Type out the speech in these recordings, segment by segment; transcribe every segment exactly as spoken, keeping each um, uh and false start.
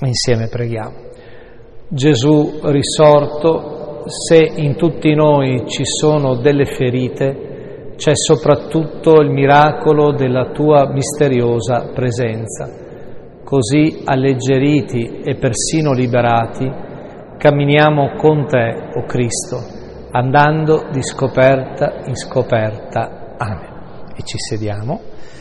Insieme preghiamo. Gesù risorto, se in tutti noi ci sono delle ferite, c'è soprattutto il miracolo della tua misteriosa presenza. Così alleggeriti e persino liberati, camminiamo con te, o Cristo, andando di scoperta in scoperta. Amen. E ci sediamo.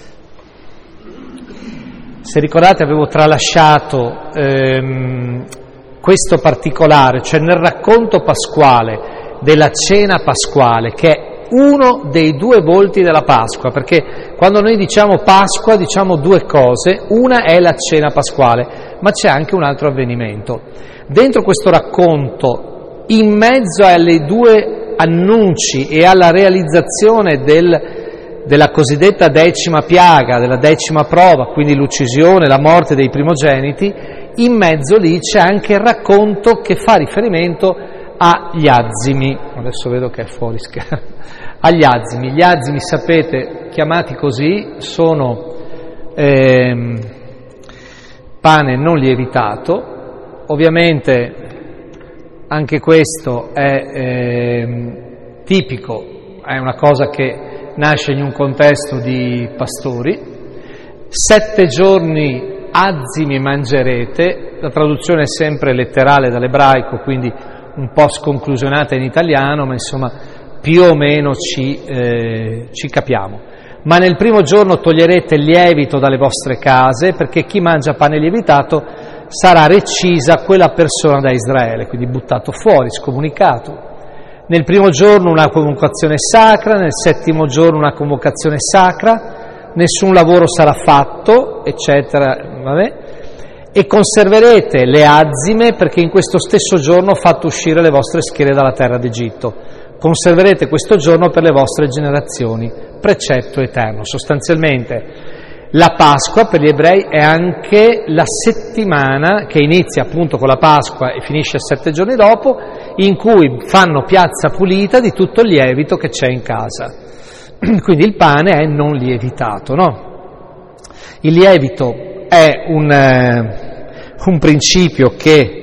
Se ricordate, avevo tralasciato ehm, questo particolare, cioè nel racconto pasquale della cena pasquale, che è uno dei due volti della Pasqua, perché quando noi diciamo Pasqua diciamo due cose: una è la cena pasquale, ma c'è anche un altro avvenimento. Dentro questo racconto, in mezzo alle due annunci e alla realizzazione del della cosiddetta decima piaga, della decima prova, quindi l'uccisione, la morte dei primogeniti, in mezzo lì c'è anche il racconto che fa riferimento agli azimi. Adesso vedo che è fuori schermo. Agli azimi. Gli azimi, sapete, chiamati così, sono ehm, pane non lievitato. Ovviamente anche questo è ehm, tipico, è una cosa che nasce in un contesto di pastori. Sette giorni azimi mangerete, la traduzione è sempre letterale dall'ebraico, quindi un po' sconclusionata in italiano, ma insomma più o meno ci, eh, ci capiamo. Ma nel primo giorno toglierete il lievito dalle vostre case, perché chi mangia pane lievitato sarà recisa quella persona da Israele, quindi buttato fuori, scomunicato. Nel primo giorno una convocazione sacra, nel settimo giorno una convocazione sacra, nessun lavoro sarà fatto, eccetera, vabbè. E conserverete le azime, perché in questo stesso giorno ho fatto uscire le vostre schiere dalla terra d'Egitto. Conserverete questo giorno per le vostre generazioni, precetto eterno. Sostanzialmente la Pasqua per gli ebrei è anche la settimana che inizia appunto con la Pasqua e finisce sette giorni dopo, in cui fanno piazza pulita di tutto il lievito che c'è in casa. Quindi il pane è non lievitato, no? Il lievito è un, eh, un principio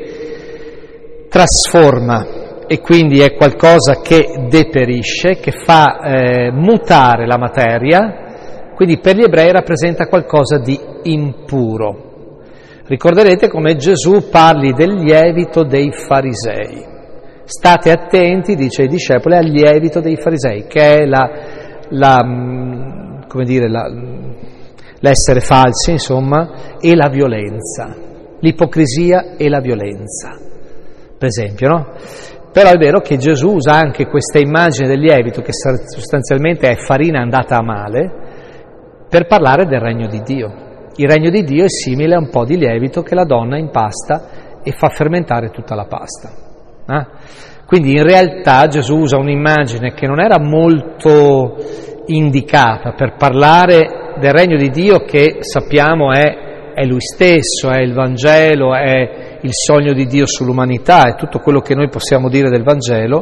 che trasforma e quindi è qualcosa che deperisce, che fa eh, mutare la materia. Quindi per gli ebrei rappresenta qualcosa di impuro. Ricorderete come Gesù parli del lievito dei farisei. State attenti, dice ai discepoli, al lievito dei farisei, che è la, la, come dire, la, l'essere falsi, insomma, e la violenza, l'ipocrisia e la violenza, per esempio, no? Però è vero che Gesù usa anche questa immagine del lievito, che sostanzialmente è farina andata a male, per parlare del regno di Dio. Il regno di Dio è simile a un po' di lievito che la donna impasta e fa fermentare tutta la pasta. Eh? Quindi in realtà Gesù usa un'immagine che non era molto indicata per parlare del regno di Dio, che sappiamo è, è Lui stesso, è il Vangelo, è il sogno di Dio sull'umanità, è tutto quello che noi possiamo dire del Vangelo,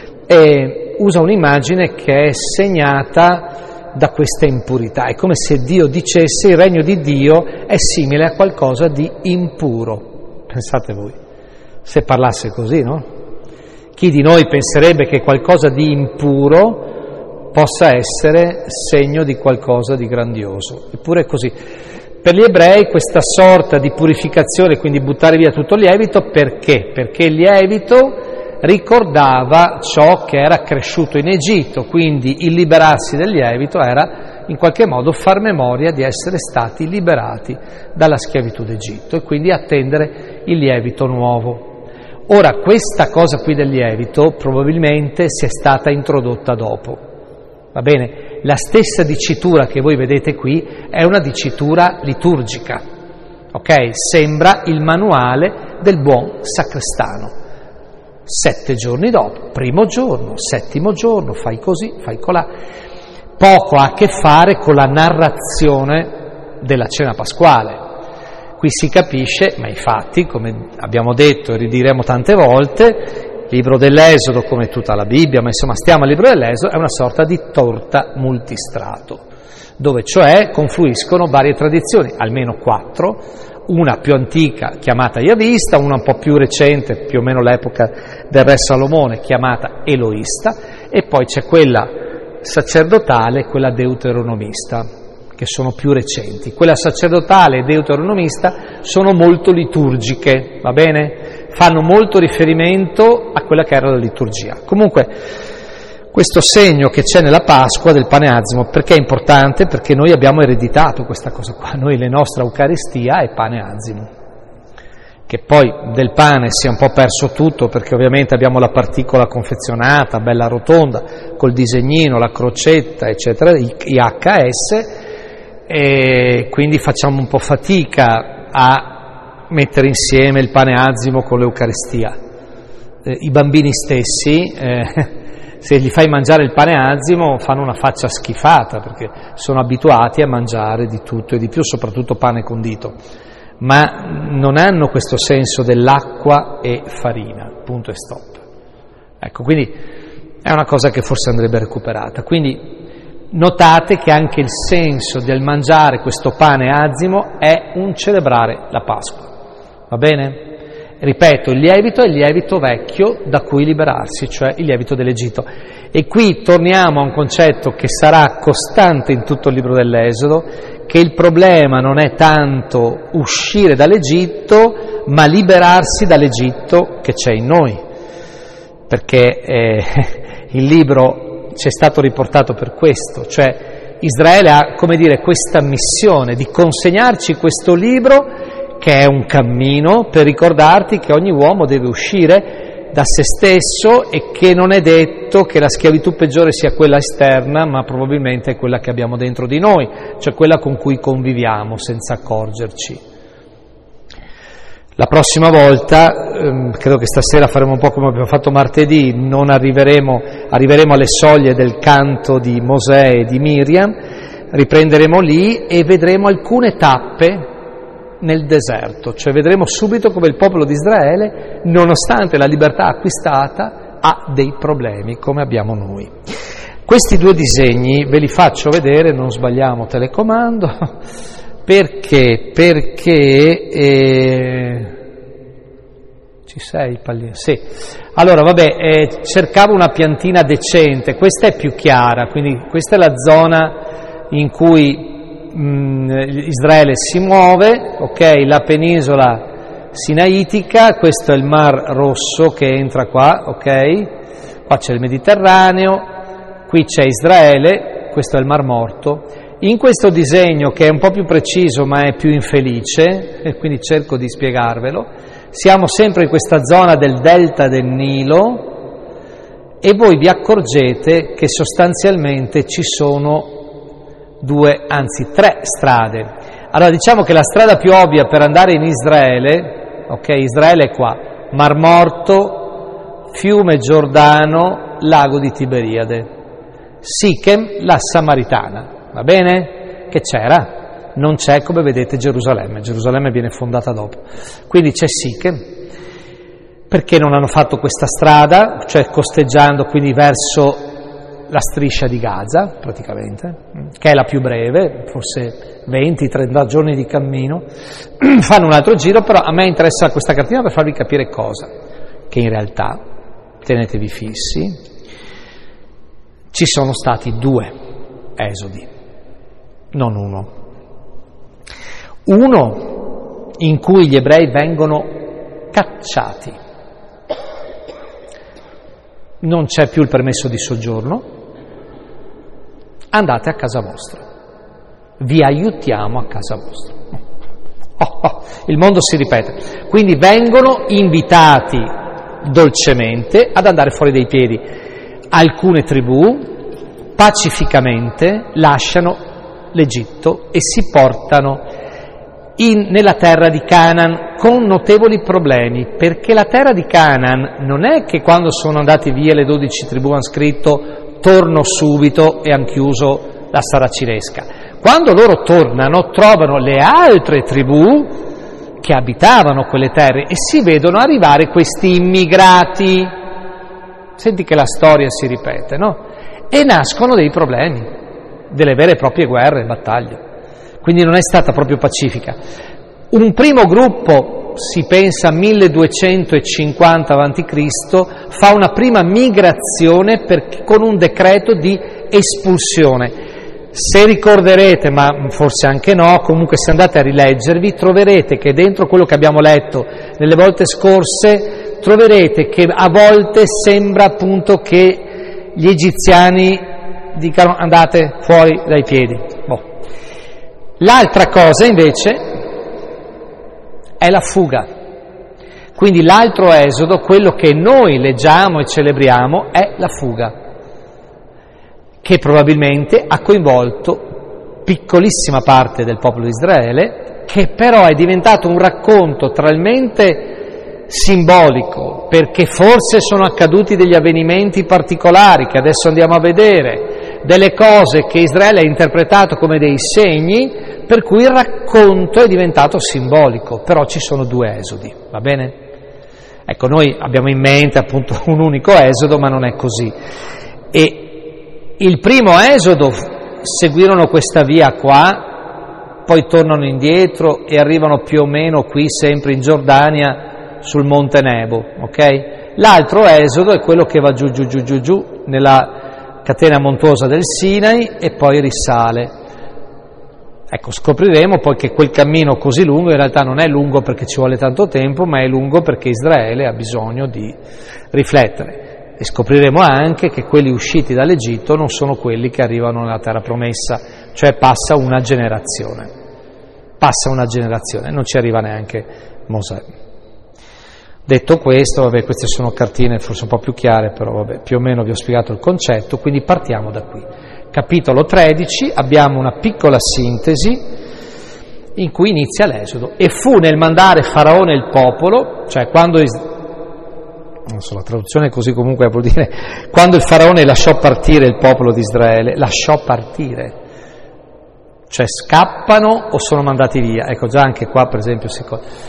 e usa un'immagine che è segnata da questa impurità. È come se Dio dicesse: il regno di Dio è simile a qualcosa di impuro. Pensate voi, se parlasse così, no? Chi di noi penserebbe che qualcosa di impuro possa essere segno di qualcosa di grandioso? Eppure è così. Per gli ebrei questa sorta di purificazione, quindi buttare via tutto il lievito, perché? Perché il lievito ricordava ciò che era cresciuto in Egitto, quindi il liberarsi del lievito era in qualche modo far memoria di essere stati liberati dalla schiavitù d'Egitto e quindi attendere il lievito nuovo. Ora, questa cosa qui del lievito probabilmente sia stata introdotta dopo, va bene? La stessa dicitura che voi vedete qui è una dicitura liturgica, ok? Sembra il manuale del buon sacrestano. Sette giorni dopo, primo giorno, settimo giorno, fai così, fai colà. Poco ha a che fare con la narrazione della cena pasquale. Qui si capisce, ma infatti, come abbiamo detto e ridiremo tante volte, il libro dell'Esodo, come tutta la Bibbia, ma insomma stiamo al libro dell'Esodo, è una sorta di torta multistrato, dove cioè confluiscono varie tradizioni, almeno quattro, una più antica chiamata Yavista, una un po' più recente, più o meno l'epoca del re Salomone, chiamata Eloista, e poi c'è quella sacerdotale e quella deuteronomista, che sono più recenti. Quella sacerdotale e deuteronomista sono molto liturgiche, va bene? Fanno molto riferimento a quella che era la liturgia. Comunque, questo segno che c'è nella Pasqua del pane azimo, perché è importante? Perché noi abbiamo ereditato questa cosa qua, noi la nostra Eucaristia è pane azimo, che poi del pane si è un po' perso tutto, perché ovviamente abbiamo la particola confezionata, bella rotonda, col disegnino, la crocetta, eccetera, i acca esse, e quindi facciamo un po' fatica a mettere insieme il pane azimo con l'Eucaristia. Eh, I bambini stessi... Eh, se gli fai mangiare il pane azimo fanno una faccia schifata, perché sono abituati a mangiare di tutto e di più, soprattutto pane condito, ma non hanno questo senso dell'acqua e farina, punto e stop. Ecco, quindi è una cosa che forse andrebbe recuperata. Quindi notate che anche il senso del mangiare questo pane azimo è un celebrare la Pasqua, va bene? Ripeto, il lievito è il lievito vecchio da cui liberarsi, cioè il lievito dell'Egitto. E qui torniamo a un concetto che sarà costante in tutto il libro dell'Esodo, che il problema non è tanto uscire dall'Egitto, ma liberarsi dall'Egitto che c'è in noi. Perché eh, il libro ci è stato riportato per questo, cioè Israele ha, come dire, questa missione di consegnarci questo libro, che è un cammino per ricordarti che ogni uomo deve uscire da se stesso e che non è detto che la schiavitù peggiore sia quella esterna, ma probabilmente è quella che abbiamo dentro di noi, cioè quella con cui conviviamo senza accorgerci. La prossima volta, ehm, credo che stasera faremo un po' come abbiamo fatto martedì, non arriveremo, arriveremo alle soglie del canto di Mosè e di Miriam, riprenderemo lì e vedremo alcune tappe nel deserto, cioè vedremo subito come il popolo di Israele, nonostante la libertà acquistata, ha dei problemi come abbiamo noi. Questi due disegni ve li faccio vedere, non sbagliamo telecomando, perché, perché eh, ci sei Pagliere? Sì. Allora vabbè, eh, cercavo una piantina decente, questa è più chiara, quindi questa è la zona in cui Israele si muove, ok, la penisola sinaitica, questo è il Mar Rosso che entra qua, ok, qua c'è il Mediterraneo, qui c'è Israele, questo è il Mar Morto. In questo disegno, che è un po' più preciso ma è più infelice, e quindi cerco di spiegarvelo, siamo sempre in questa zona del delta del Nilo e voi vi accorgete che sostanzialmente ci sono due, anzi tre strade. Allora diciamo che la strada più ovvia per andare in Israele, ok, Israele è qua, Mar Morto, fiume Giordano, lago di Tiberiade, Sichem, la Samaritana, va bene? Che c'era? Non c'è, come vedete, Gerusalemme, Gerusalemme viene fondata dopo, quindi c'è Sichem. Perché non hanno fatto questa strada, cioè costeggiando quindi verso la striscia di Gaza, praticamente, che è la più breve, forse venti trenta giorni di cammino, fanno un altro giro, però a me interessa questa cartina per farvi capire cosa, che in realtà, tenetevi fissi, ci sono stati due esodi, non uno. Uno in cui gli ebrei vengono cacciati, non c'è più il permesso di soggiorno, andate a casa vostra, vi aiutiamo a casa vostra. Oh, oh, il mondo si ripete. Quindi vengono invitati dolcemente ad andare fuori dai piedi. Alcune tribù pacificamente lasciano l'Egitto e si portano in, nella terra di Canaan con notevoli problemi, perché la terra di Canaan non è che quando sono andati via le dodici tribù hanno scritto torno subito e hanno chiuso la saracinesca. Quando loro tornano trovano le altre tribù che abitavano quelle terre e si vedono arrivare questi immigrati. Senti che la storia si ripete, no? E nascono dei problemi, delle vere e proprie guerre e battaglie. Quindi non è stata proprio pacifica. Un primo gruppo, si pensa milleduecentocinquanta avanti Cristo, fa una prima migrazione per, con un decreto di espulsione. Se ricorderete, ma forse anche no, comunque se andate a rileggervi, troverete che dentro quello che abbiamo letto nelle volte scorse, troverete che a volte sembra appunto che gli egiziani dicano andate fuori dai piedi. Boh. L'altra cosa invece è la fuga. Quindi l'altro esodo, quello che noi leggiamo e celebriamo, è la fuga, che probabilmente ha coinvolto piccolissima parte del popolo di Israele, che però è diventato un racconto talmente simbolico, perché forse sono accaduti degli avvenimenti particolari che adesso andiamo a vedere, delle cose che Israele ha interpretato come dei segni, per cui il racconto è diventato simbolico. Però ci sono due esodi, va bene? Ecco, noi abbiamo in mente appunto un unico esodo, ma non è così. E il primo esodo seguirono questa via qua, poi tornano indietro e arrivano più o meno qui, sempre in Giordania, sul Monte Nebo, ok? L'altro esodo è quello che va giù, giù, giù, giù, giù, nella catena montuosa del Sinai e poi risale. Ecco, scopriremo poi che quel cammino così lungo in realtà non è lungo perché ci vuole tanto tempo, ma è lungo perché Israele ha bisogno di riflettere. E scopriremo anche che quelli usciti dall'Egitto non sono quelli che arrivano nella terra promessa, cioè passa una generazione. Passa una generazione, non ci arriva neanche Mosè. Detto questo, vabbè, queste sono cartine forse un po' più chiare, però vabbè, più o meno vi ho spiegato il concetto, quindi partiamo da qui. Capitolo tredici, abbiamo una piccola sintesi in cui inizia l'Esodo. E fu nel mandare Faraone il popolo, cioè quando, non so, la traduzione così comunque vuol dire, quando il Faraone lasciò partire il popolo di Israele, lasciò partire, cioè scappano o sono mandati via. Ecco, già anche qua per esempio si...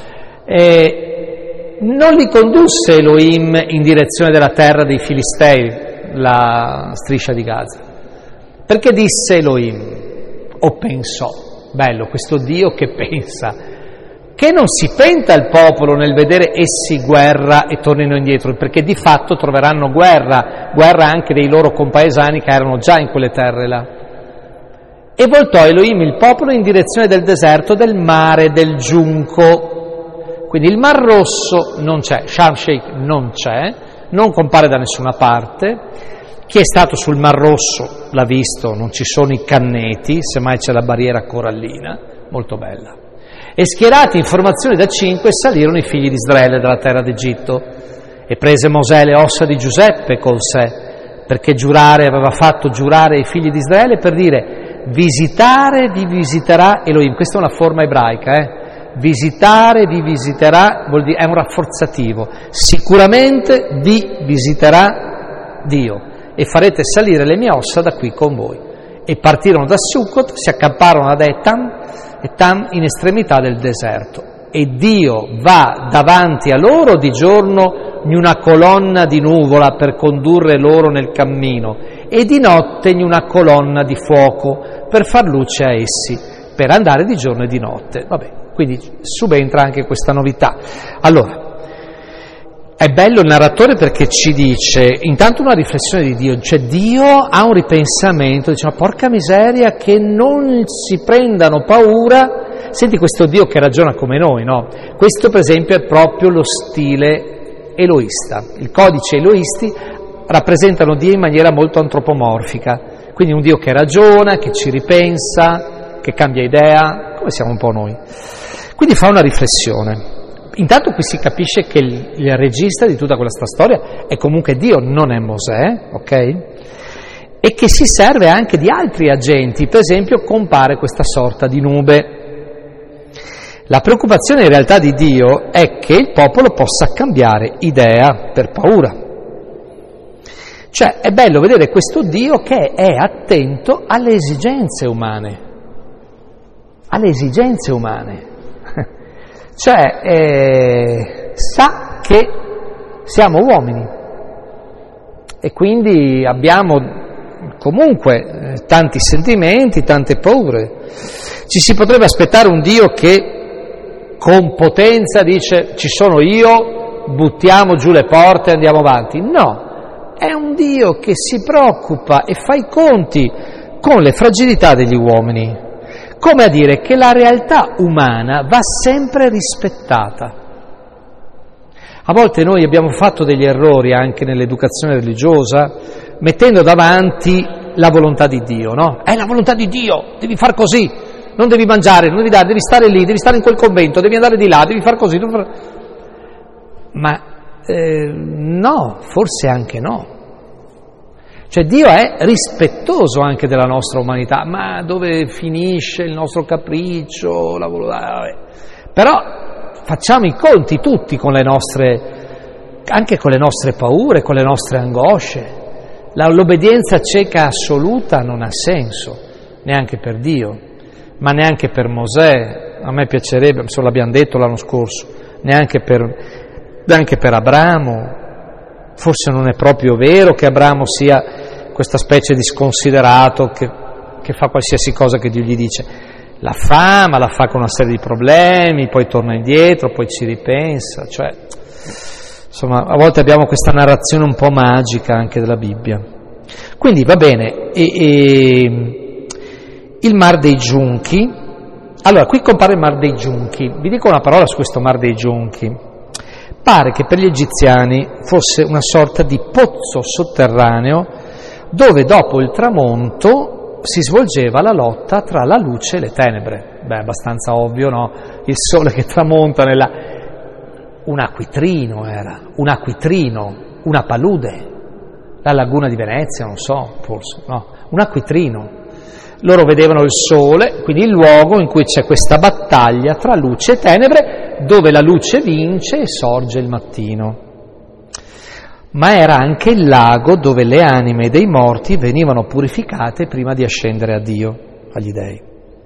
E non li condusse Elohim in direzione della terra dei Filistei, la striscia di Gaza. Perché disse Elohim, o pensò, bello questo Dio che pensa, che non si penta il popolo nel vedere essi guerra e tornino indietro, perché di fatto troveranno guerra, guerra anche dei loro compaesani che erano già in quelle terre là. E voltò Elohim il popolo in direzione del deserto, del mare, del giunco. Quindi il Mar Rosso non c'è, Sharm Sheikh non c'è, non compare da nessuna parte. Chi è stato sul Mar Rosso l'ha visto, non ci sono i canneti, semmai c'è la barriera corallina, molto bella. E schierati in formazione da cinque salirono i figli di Israele dalla terra d'Egitto e prese Mosè le ossa di Giuseppe con sé, perché giurare aveva fatto giurare i figli di Israele per dire visitare vi visiterà Elohim. Questa è una forma ebraica, eh? Visitare vi visiterà vuol dire, è un rafforzativo, sicuramente vi visiterà Dio. E farete salire le mie ossa da qui con voi. E partirono da Succot, si accamparono ad Etam, Etam in estremità del deserto. E Dio va davanti a loro di giorno in una colonna di nuvola per condurre loro nel cammino, e di notte in una colonna di fuoco per far luce a essi, per andare di giorno e di notte. Vabbè, quindi subentra anche questa novità. Allora, è bello il narratore perché ci dice, intanto una riflessione di Dio, cioè Dio ha un ripensamento, dice ma porca miseria che non si prendano paura, senti questo Dio che ragiona come noi, no? Questo per esempio è proprio lo stile eloista, il codice eloisti rappresentano Dio in maniera molto antropomorfica, quindi un Dio che ragiona, che ci ripensa, che cambia idea, come siamo un po' noi. Quindi fa una riflessione. Intanto qui si capisce che il, il regista di tutta questa storia è comunque Dio, non è Mosè, ok? E che si serve anche di altri agenti, per esempio compare questa sorta di nube. La preoccupazione in realtà di Dio è che il popolo possa cambiare idea per paura. Cioè è bello vedere questo Dio che è attento alle esigenze umane, alle esigenze umane. Cioè, eh, sa che siamo uomini e quindi abbiamo comunque eh, tanti sentimenti, tante paure. Ci si potrebbe aspettare un Dio che con potenza dice ci sono io, buttiamo giù le porte e andiamo avanti. No, è un Dio che si preoccupa e fa i conti con le fragilità degli uomini, come a dire che la realtà umana va sempre rispettata. A volte noi abbiamo fatto degli errori anche nell'educazione religiosa, mettendo davanti la volontà di Dio, no? È la volontà di Dio, devi far così, non devi mangiare, non devi dare, devi stare lì, devi stare in quel convento, devi andare di là, devi far così. Devi far... Ma eh, no, forse anche no. Cioè Dio è rispettoso anche della nostra umanità, ma dove finisce il nostro capriccio, la volontà? Però facciamo i conti tutti con le nostre, anche con le nostre paure, con le nostre angosce. La, l'obbedienza cieca assoluta non ha senso, neanche per Dio, ma neanche per Mosè. A me piacerebbe, insomma l'abbiamo detto l'anno scorso, neanche per, neanche per Abramo. Forse non è proprio vero che Abramo sia questa specie di sconsiderato che, che fa qualsiasi cosa che Dio gli dice. La fa, ma la fa con una serie di problemi, poi torna indietro, poi ci ripensa. Cioè, insomma, a volte abbiamo questa narrazione un po' magica anche della Bibbia. Quindi va bene, e, e, il Mar dei Giunchi. Allora, qui compare il Mar dei Giunchi. Vi dico una parola su questo Mar dei Giunchi. Pare che per gli egiziani fosse una sorta di pozzo sotterraneo dove dopo il tramonto si svolgeva la lotta tra la luce e le tenebre. Beh, abbastanza ovvio, no? Il sole che tramonta nella... Un acquitrino era, un acquitrino, una palude, la laguna di Venezia, non so, forse, no, un acquitrino. Loro vedevano il sole, quindi il luogo in cui c'è questa battaglia tra luce e tenebre, dove la luce vince e sorge il mattino. Ma era anche il lago dove le anime dei morti venivano purificate prima di ascendere a Dio, agli dei.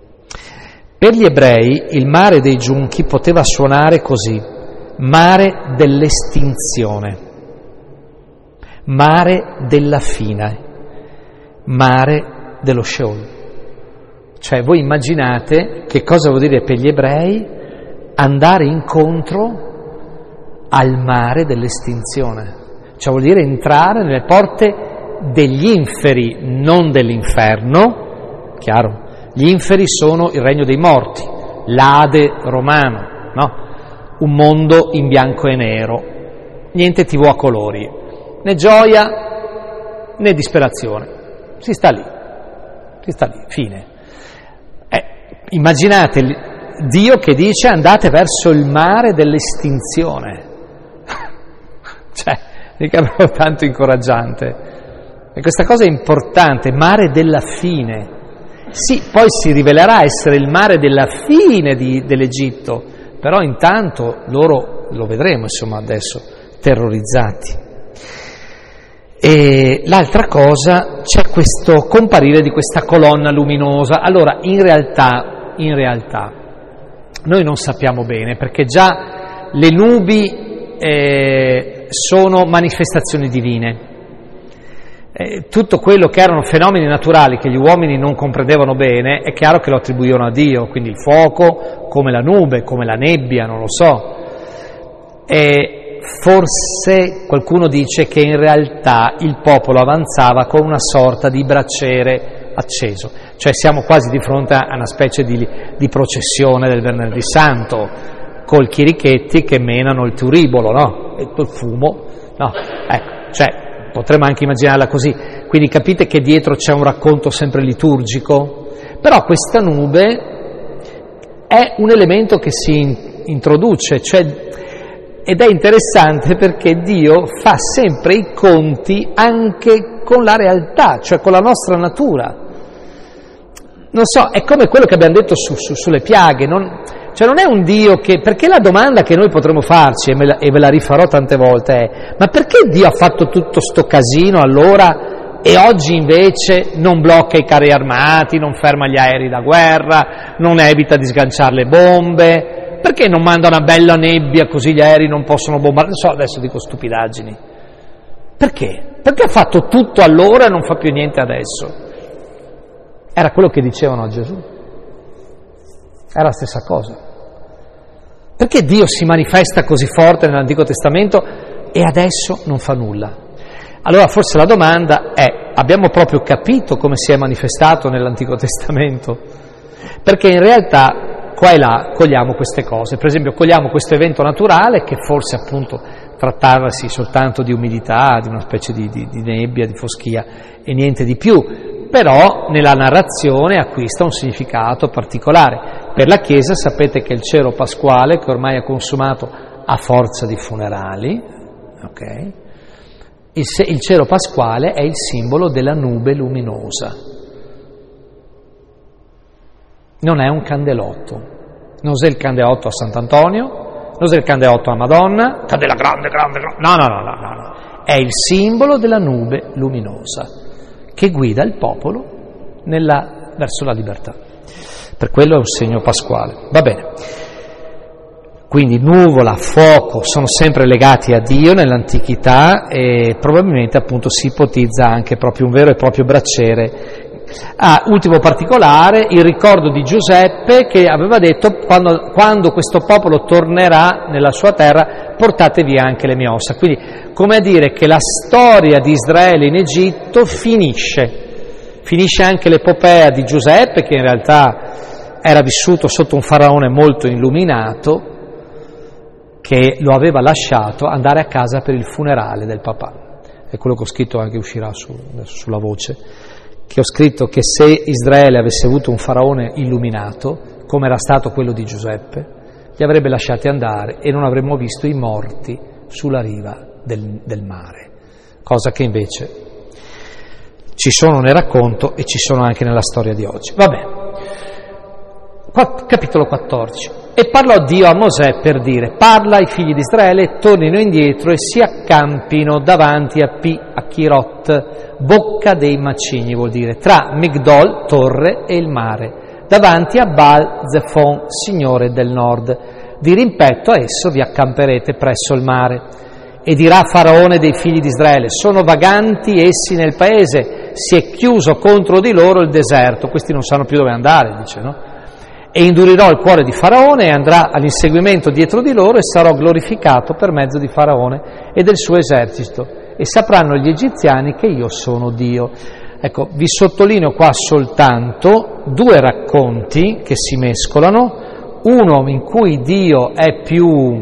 Per gli ebrei il mare dei Giunchi poteva suonare così: mare dell'estinzione, mare della fine, mare dello Sheol. Cioè voi immaginate che cosa vuol dire per gli ebrei andare incontro al mare dell'estinzione, cioè vuol dire entrare nelle porte degli inferi, non dell'inferno, chiaro, gli inferi sono il regno dei morti, l'Ade romano, no? Un mondo in bianco e nero, niente tivù a colori, né gioia né disperazione, si sta lì, si sta lì, fine. Immaginate Dio che dice andate verso il mare dell'estinzione, cioè, mica proprio tanto incoraggiante. E questa cosa è importante, mare della fine. Sì, poi si rivelerà essere il mare della fine di, dell'Egitto, però intanto loro, lo vedremo insomma adesso, terrorizzati. E l'altra cosa, c'è questo comparire di questa colonna luminosa. Allora, in realtà, in realtà, noi non sappiamo bene, perché già le nubi eh, sono manifestazioni divine. Eh, tutto quello che erano fenomeni naturali che gli uomini non comprendevano bene, è chiaro che lo attribuivano a Dio, quindi il fuoco, come la nube, come la nebbia, non lo so. E forse qualcuno dice che in realtà il popolo avanzava con una sorta di braciere acceso, cioè siamo quasi di fronte a una specie di, di processione del Venerdì Santo, col chierichetti che menano il turibolo, no? E il fumo, no? Ecco, cioè potremmo anche immaginarla così, quindi capite che dietro c'è un racconto sempre liturgico, però questa nube è un elemento che si introduce, cioè. Ed è interessante perché Dio fa sempre i conti anche con la realtà, cioè con la nostra natura. Non so, è come quello che abbiamo detto su, su, sulle piaghe, non, cioè non è un Dio che... Perché la domanda che noi potremmo farci, e, me la, e ve la rifarò tante volte, è: ma perché Dio ha fatto tutto sto casino allora e oggi invece non blocca i carri armati, non ferma gli aerei da guerra, non evita di sganciare le bombe? Perché non manda una bella nebbia così gli aerei non possono bombardare? Non so, adesso dico stupidaggini. Perché? Perché ha fatto tutto allora e non fa più niente adesso? Era quello che dicevano a Gesù. Era la stessa cosa. Perché Dio si manifesta così forte nell'Antico Testamento e adesso non fa nulla? Allora forse la domanda è: abbiamo proprio capito come si è manifestato nell'Antico Testamento? Perché in realtà qua e là cogliamo queste cose. Per esempio cogliamo questo evento naturale che forse appunto trattavasi soltanto di umidità, di una specie di, di, di nebbia, di foschia e niente di più. Però nella narrazione acquista un significato particolare. Per la Chiesa sapete che il cero pasquale, che ormai è consumato a forza di funerali, okay? il, il cero pasquale è il simbolo della nube luminosa. Non è un candelotto, non è il candelotto a Sant'Antonio, non è il candelotto a Madonna, candela grande, grande, grande, no, no, no, no, no, no. È il simbolo della nube luminosa che guida il popolo nella, verso la libertà. Per quello è un segno pasquale. Va bene. Quindi nuvola, fuoco sono sempre legati a Dio nell'antichità e probabilmente appunto si ipotizza anche proprio un vero e proprio braciere. Ah, ultimo particolare, il ricordo di Giuseppe che aveva detto: quando, quando questo popolo tornerà nella sua terra, portate via anche le mie ossa. Quindi, come a dire che la storia di Israele in Egitto finisce, finisce anche l'epopea di Giuseppe, che in realtà era vissuto sotto un faraone molto illuminato, che lo aveva lasciato andare a casa per il funerale del papà. È quello che ho scritto, anche uscirà su, sulla voce, che ho scritto che se Israele avesse avuto un faraone illuminato, come era stato quello di Giuseppe, li avrebbe lasciati andare e non avremmo visto i morti sulla riva del, del mare, cosa che invece ci sono nel racconto e ci sono anche nella storia di oggi. Vabbè, Qua, capitolo quattordici. E parlò Dio a Mosè per dire: parla ai figli di Israele, tornino indietro e si accampino davanti a Pi Achirot, bocca dei macigni, vuol dire tra Migdol, torre, e il mare, davanti a Baal Zefon, signore del nord. Di rimpetto a esso vi accamperete presso il mare. E dirà Faraone dei figli di Israele: sono vaganti essi nel paese, si è chiuso contro di loro il deserto. Questi non sanno più dove andare, dice, no? E indurirò il cuore di Faraone e andrà all'inseguimento dietro di loro e sarò glorificato per mezzo di Faraone e del suo esercito. E sapranno gli egiziani che io sono Dio. Ecco, vi sottolineo qua soltanto due racconti che si mescolano, uno in cui Dio è più,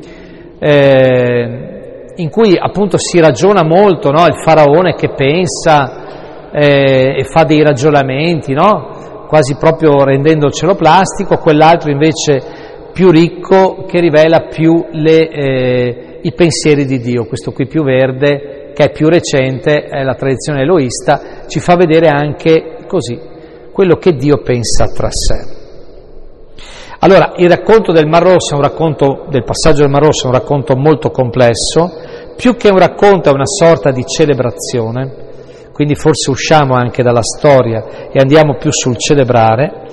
eh, in cui appunto si ragiona molto, no? Il Faraone che pensa eh, e fa dei ragionamenti, no? Quasi proprio rendendocelo plastico, quell'altro invece più ricco che rivela più le, eh, i pensieri di Dio. Questo qui più verde, che è più recente, è la tradizione eloista, ci fa vedere anche così quello che Dio pensa tra sé. Allora, il racconto del Mar Rosso è un racconto, del passaggio del Mar Rosso è un racconto molto complesso, più che un racconto è una sorta di celebrazione. Quindi forse usciamo anche dalla storia e andiamo più sul celebrare.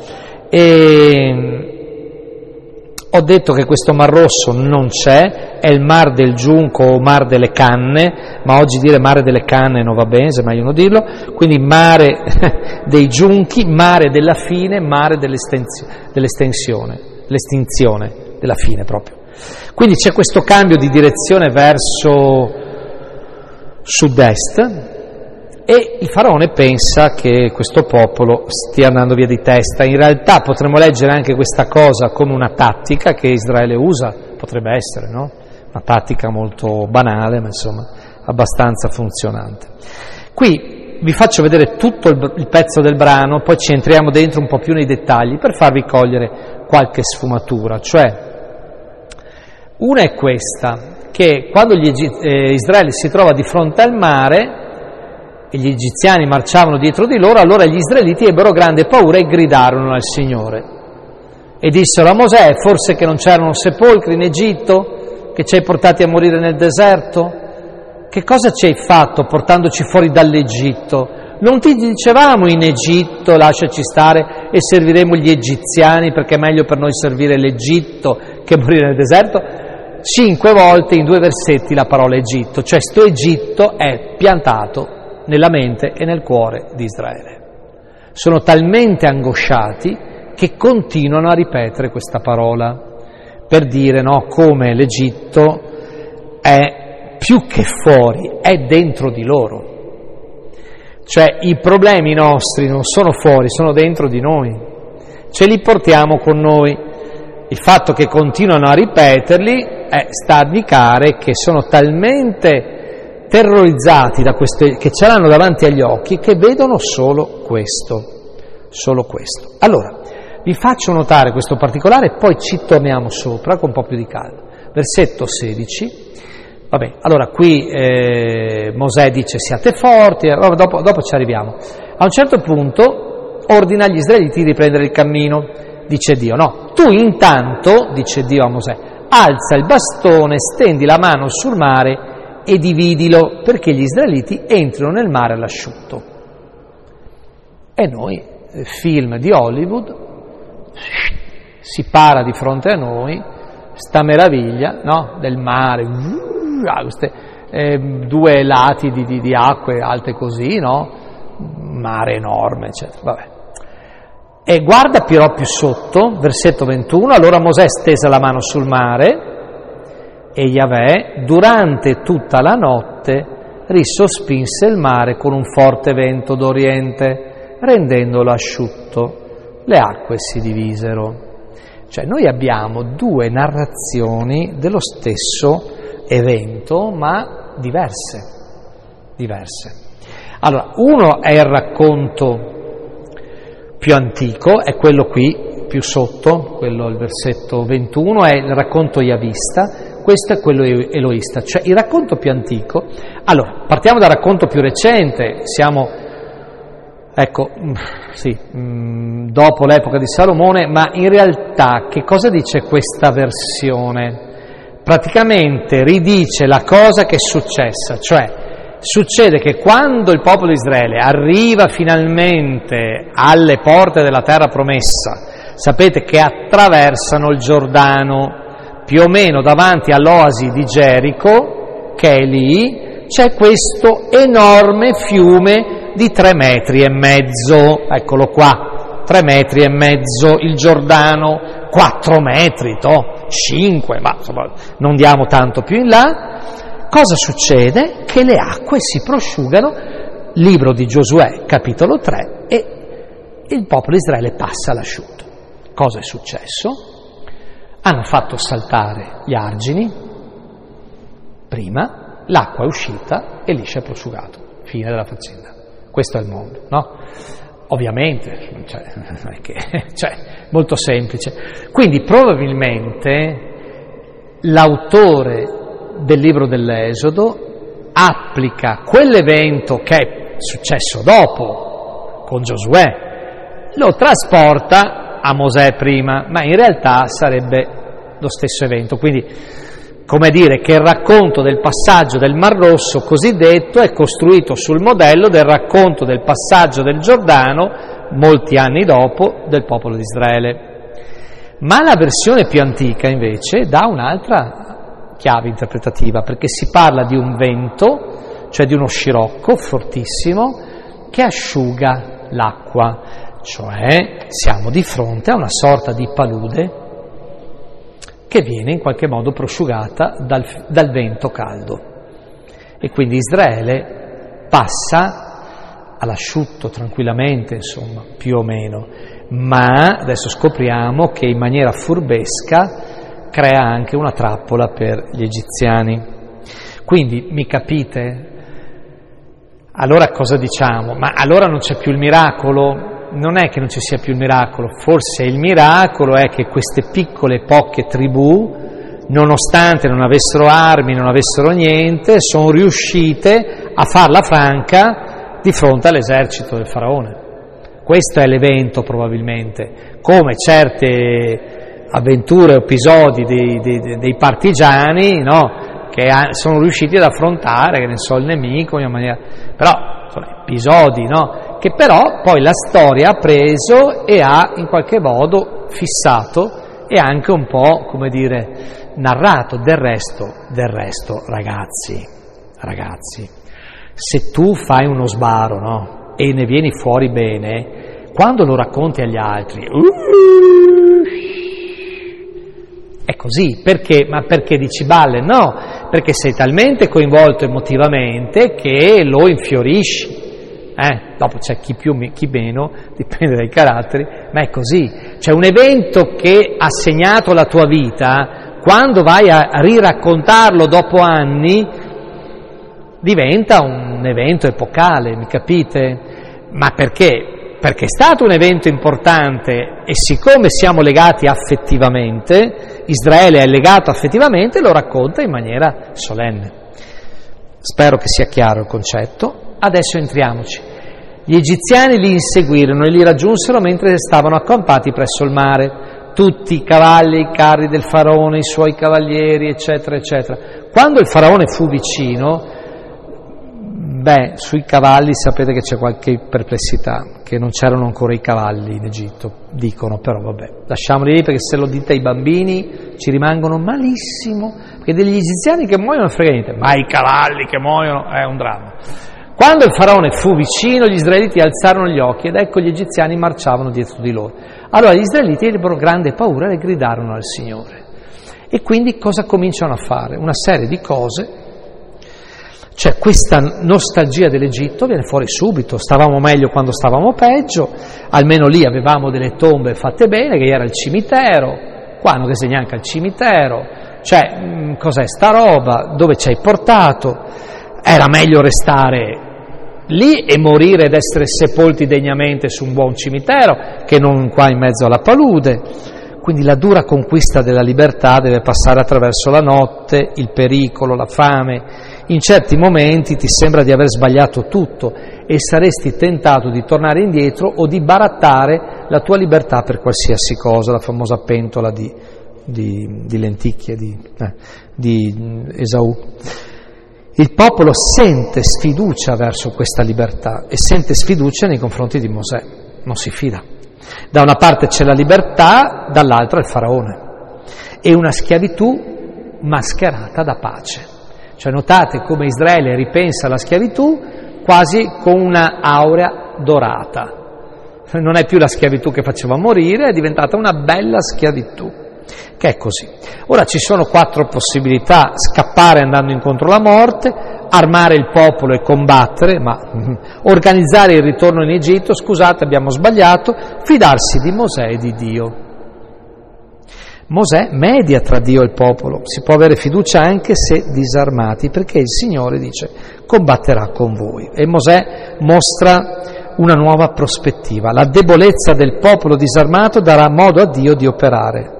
E ho detto che questo Mar Rosso non c'è, è il Mar del Giunco o Mar delle Canne, ma oggi dire Mare delle Canne non va bene, se è meglio non dirlo, quindi Mare dei Giunchi, Mare della Fine, Mare dell'estensione, l'estinzione della fine proprio. Quindi c'è questo cambio di direzione verso sud-est, e il Faraone pensa che questo popolo stia andando via di testa. In realtà potremmo leggere anche questa cosa come una tattica che Israele usa, potrebbe essere, no? Una tattica molto banale, ma insomma abbastanza funzionante. Qui vi faccio vedere tutto il, il pezzo del brano, poi ci entriamo dentro un po' più nei dettagli per farvi cogliere qualche sfumatura. Cioè, una è questa, che quando gli, eh, Israele si trova di fronte al mare e gli egiziani marciavano dietro di loro, allora gli israeliti ebbero grande paura e gridarono al Signore e dissero a Mosè: forse che non c'erano sepolcri in Egitto, che ci hai portati a morire nel deserto? Che cosa ci hai fatto portandoci fuori dall'Egitto? Non ti dicevamo in Egitto lasciaci stare e serviremo gli egiziani, perché è meglio per noi servire l'Egitto che morire nel deserto? Cinque volte in due versetti la parola Egitto, cioè sto Egitto è piantato nella mente e nel cuore di Israele. Sono talmente angosciati che continuano a ripetere questa parola. per dire, no, come l'Egitto è più che fuori, è dentro di loro. Cioè i problemi nostri non sono fuori, sono dentro di noi, ce li portiamo con noi. Il fatto che continuano a ripeterli eh, sta a indicare che sono talmente terrorizzati da questo, che ce l'hanno davanti agli occhi, che vedono solo questo, solo questo. Allora, vi faccio notare questo particolare e poi ci torniamo sopra con un po' più di calma. Versetto sedici. Vabbè, allora qui eh, Mosè dice siate forti, eh, dopo, dopo ci arriviamo. A un certo punto ordina agli israeliti di prendere il cammino, dice Dio, no, tu intanto, dice Dio a Mosè, alza il bastone, stendi la mano sul mare e dividilo perché gli israeliti entrino nel mare all'asciutto. E noi, film di Hollywood, si para di fronte a noi, sta meraviglia, no, del mare, queste, eh, due lati di, di, di acque alte così, no? Mare enorme, eccetera. Vabbè. E guarda però più sotto, versetto ventuno, allora Mosè stese la mano sul mare e Yahweh durante tutta la notte risospinse il mare con un forte vento d'oriente, rendendolo asciutto. Le acque si divisero. Cioè noi abbiamo due narrazioni dello stesso evento, ma diverse, diverse. Allora, uno è il racconto più antico, è quello qui, più sotto, quello il versetto ventuno, è il racconto yavista, questo è quello eloista, cioè il racconto più antico. Allora, partiamo dal racconto più recente, siamo, ecco, sì, dopo l'epoca di Salomone, ma in realtà che cosa dice questa versione? Praticamente ridice la cosa che è successa, cioè succede che quando il popolo di Israele arriva finalmente alle porte della terra promessa, sapete che attraversano il Giordano, più o meno davanti all'oasi di Gerico, che è lì, c'è questo enorme fiume di tre metri e mezzo, eccolo qua, tre metri e mezzo, il Giordano, quattro metri, toh, cinque, ma insomma non andiamo tanto più in là. Cosa succede? Che le acque si prosciugano, libro di Giosuè, capitolo tre, e il popolo di Israele passa all'asciutto. Cosa è successo? Hanno fatto saltare gli argini, prima, l'acqua è uscita e lì si è prosciugato. Fine della faccenda. Questo è il mondo, no? Ovviamente, cioè, non è che, cioè, molto semplice. Quindi probabilmente l'autore del libro dell'Esodo applica quell'evento che è successo dopo con Giosuè, lo trasporta a Mosè prima, ma in realtà sarebbe lo stesso evento. Quindi, come dire che il racconto del passaggio del Mar Rosso cosiddetto è costruito sul modello del racconto del passaggio del Giordano molti anni dopo del popolo di Israele. Ma la versione più antica invece dà un'altra chiave interpretativa, perché si parla di un vento, cioè di uno scirocco fortissimo che asciuga l'acqua, cioè siamo di fronte a una sorta di palude che viene in qualche modo prosciugata dal, dal vento caldo. E quindi Israele passa all'asciutto tranquillamente, insomma, più o meno, ma adesso scopriamo che in maniera furbesca crea anche una trappola per gli egiziani. Quindi, mi capite? Allora cosa diciamo? Ma allora non c'è più il miracolo? Non è che non ci sia più il miracolo, forse il miracolo è che queste piccole poche tribù, nonostante non avessero armi, non avessero niente, sono riuscite a farla franca di fronte all'esercito del faraone. Questo è l'evento probabilmente, come certe avventure o episodi dei, dei, dei partigiani, no? Che sono riusciti ad affrontare, che ne so, il nemico in una maniera, però sono episodi, no? Che però poi la storia ha preso e ha in qualche modo fissato e anche un po', come dire, narrato. Del resto, del resto, ragazzi, ragazzi, se tu fai uno sbaro, no? E ne vieni fuori bene, quando lo racconti agli altri, uh, è così. Perché? Ma perché dici balle? No, perché sei talmente coinvolto emotivamente che lo infiorisci. Eh? Dopo c'è chi più, chi meno, dipende dai caratteri, ma è così. Cioè un evento che ha segnato la tua vita, quando vai a riraccontarlo dopo anni, diventa un evento epocale, mi capite? Ma perché? Perché è stato un evento importante e siccome siamo legati affettivamente, Israele è legato affettivamente, lo racconta in maniera solenne. Spero che sia chiaro il concetto. Adesso entriamoci. Gli egiziani li inseguirono e li raggiunsero mentre stavano accampati presso il mare, tutti i cavalli e i carri del faraone, i suoi cavalieri, eccetera, eccetera. Quando il faraone fu vicino, beh, sui cavalli sapete che c'è qualche perplessità, che non c'erano ancora i cavalli in Egitto, dicono, però vabbè, lasciamoli lì perché se lo dite ai bambini ci rimangono malissimo, perché degli egiziani che muoiono non frega niente, ma i cavalli che muoiono è un dramma. Quando il faraone fu vicino, gli israeliti alzarono gli occhi ed ecco gli egiziani marciavano dietro di loro. Allora gli israeliti ebbero grande paura e le gridarono al Signore. E quindi cosa cominciano a fare? Una serie di cose. Cioè questa nostalgia dell'Egitto viene fuori subito, stavamo meglio quando stavamo peggio, almeno lì avevamo delle tombe fatte bene, che era il cimitero, qua non sei neanche al cimitero, cioè mh, cos'è sta roba, dove ci hai portato? Era meglio restare lì e morire ed essere sepolti degnamente su un buon cimitero che non qua in mezzo alla palude. Quindi la dura conquista della libertà deve passare attraverso la notte, il pericolo, la fame. In certi momenti ti sembra di aver sbagliato tutto e saresti tentato di tornare indietro o di barattare la tua libertà per qualsiasi cosa, la famosa pentola di, di, di lenticchie di, eh, di Esaù. Il popolo sente sfiducia verso questa libertà e sente sfiducia nei confronti di Mosè, non si fida. Da una parte c'è la libertà, dall'altra il faraone. E una schiavitù mascherata da pace. Cioè notate come Israele ripensa alla schiavitù quasi con una aurea dorata. Non è più la schiavitù che faceva morire, è diventata una bella schiavitù, che è così. Ora ci sono quattro possibilità: scappare andando incontro alla morte, armare il popolo e combattere, ma organizzare il ritorno in Egitto, scusate abbiamo sbagliato, fidarsi di Mosè e di Dio. Mosè media tra Dio e il popolo, si può avere fiducia anche se disarmati, perché il Signore dice combatterà con voi e Mosè mostra una nuova prospettiva. La debolezza del popolo disarmato darà modo a Dio di operare.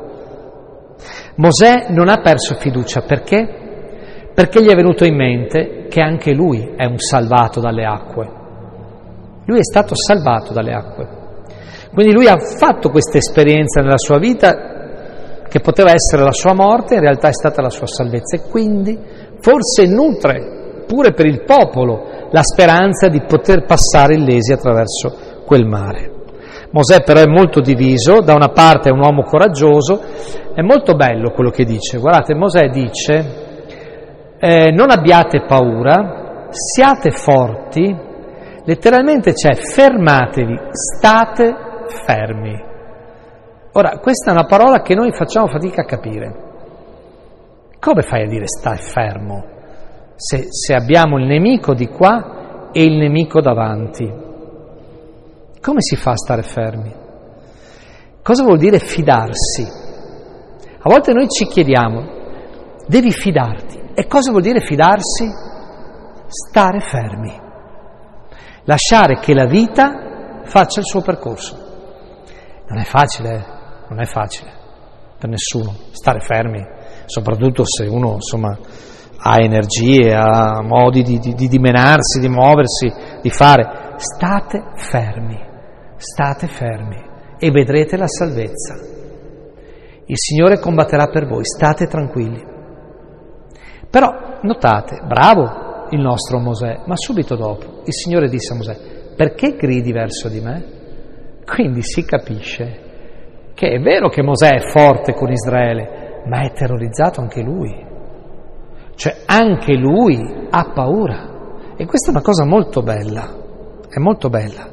Mosè non ha perso fiducia, perché? Perché gli è venuto in mente che anche lui è un salvato dalle acque. Lui è stato salvato dalle acque. Quindi lui ha fatto questa esperienza nella sua vita che poteva essere la sua morte, in realtà è stata la sua salvezza e quindi forse nutre pure per il popolo la speranza di poter passare illesi attraverso quel mare. Mosè però è molto diviso, da una parte è un uomo coraggioso, è molto bello quello che dice, guardate, Mosè dice eh, non abbiate paura, siate forti, letteralmente c'è fermatevi, state fermi. Ora, questa è una parola che noi facciamo fatica a capire. Come fai a dire stai fermo se, se abbiamo il nemico di qua e il nemico davanti? Come si fa a stare fermi? Cosa vuol dire fidarsi? A volte noi ci chiediamo, devi fidarti. E cosa vuol dire fidarsi? Stare fermi. Lasciare che la vita faccia il suo percorso. Non è facile, non è facile per nessuno stare fermi, soprattutto se uno insomma ha energie, ha modi di, di, di dimenarsi, di muoversi, di fare. State fermi, state fermi e vedrete la salvezza. Il Signore combatterà per voi, state tranquilli. Però notate, bravo il nostro Mosè, ma subito dopo il Signore disse a Mosè: perché gridi verso di me? Quindi si capisce che è vero che Mosè è forte con Israele, ma è terrorizzato anche lui. Cioè anche lui ha paura. E questa è una cosa molto bella, è molto bella.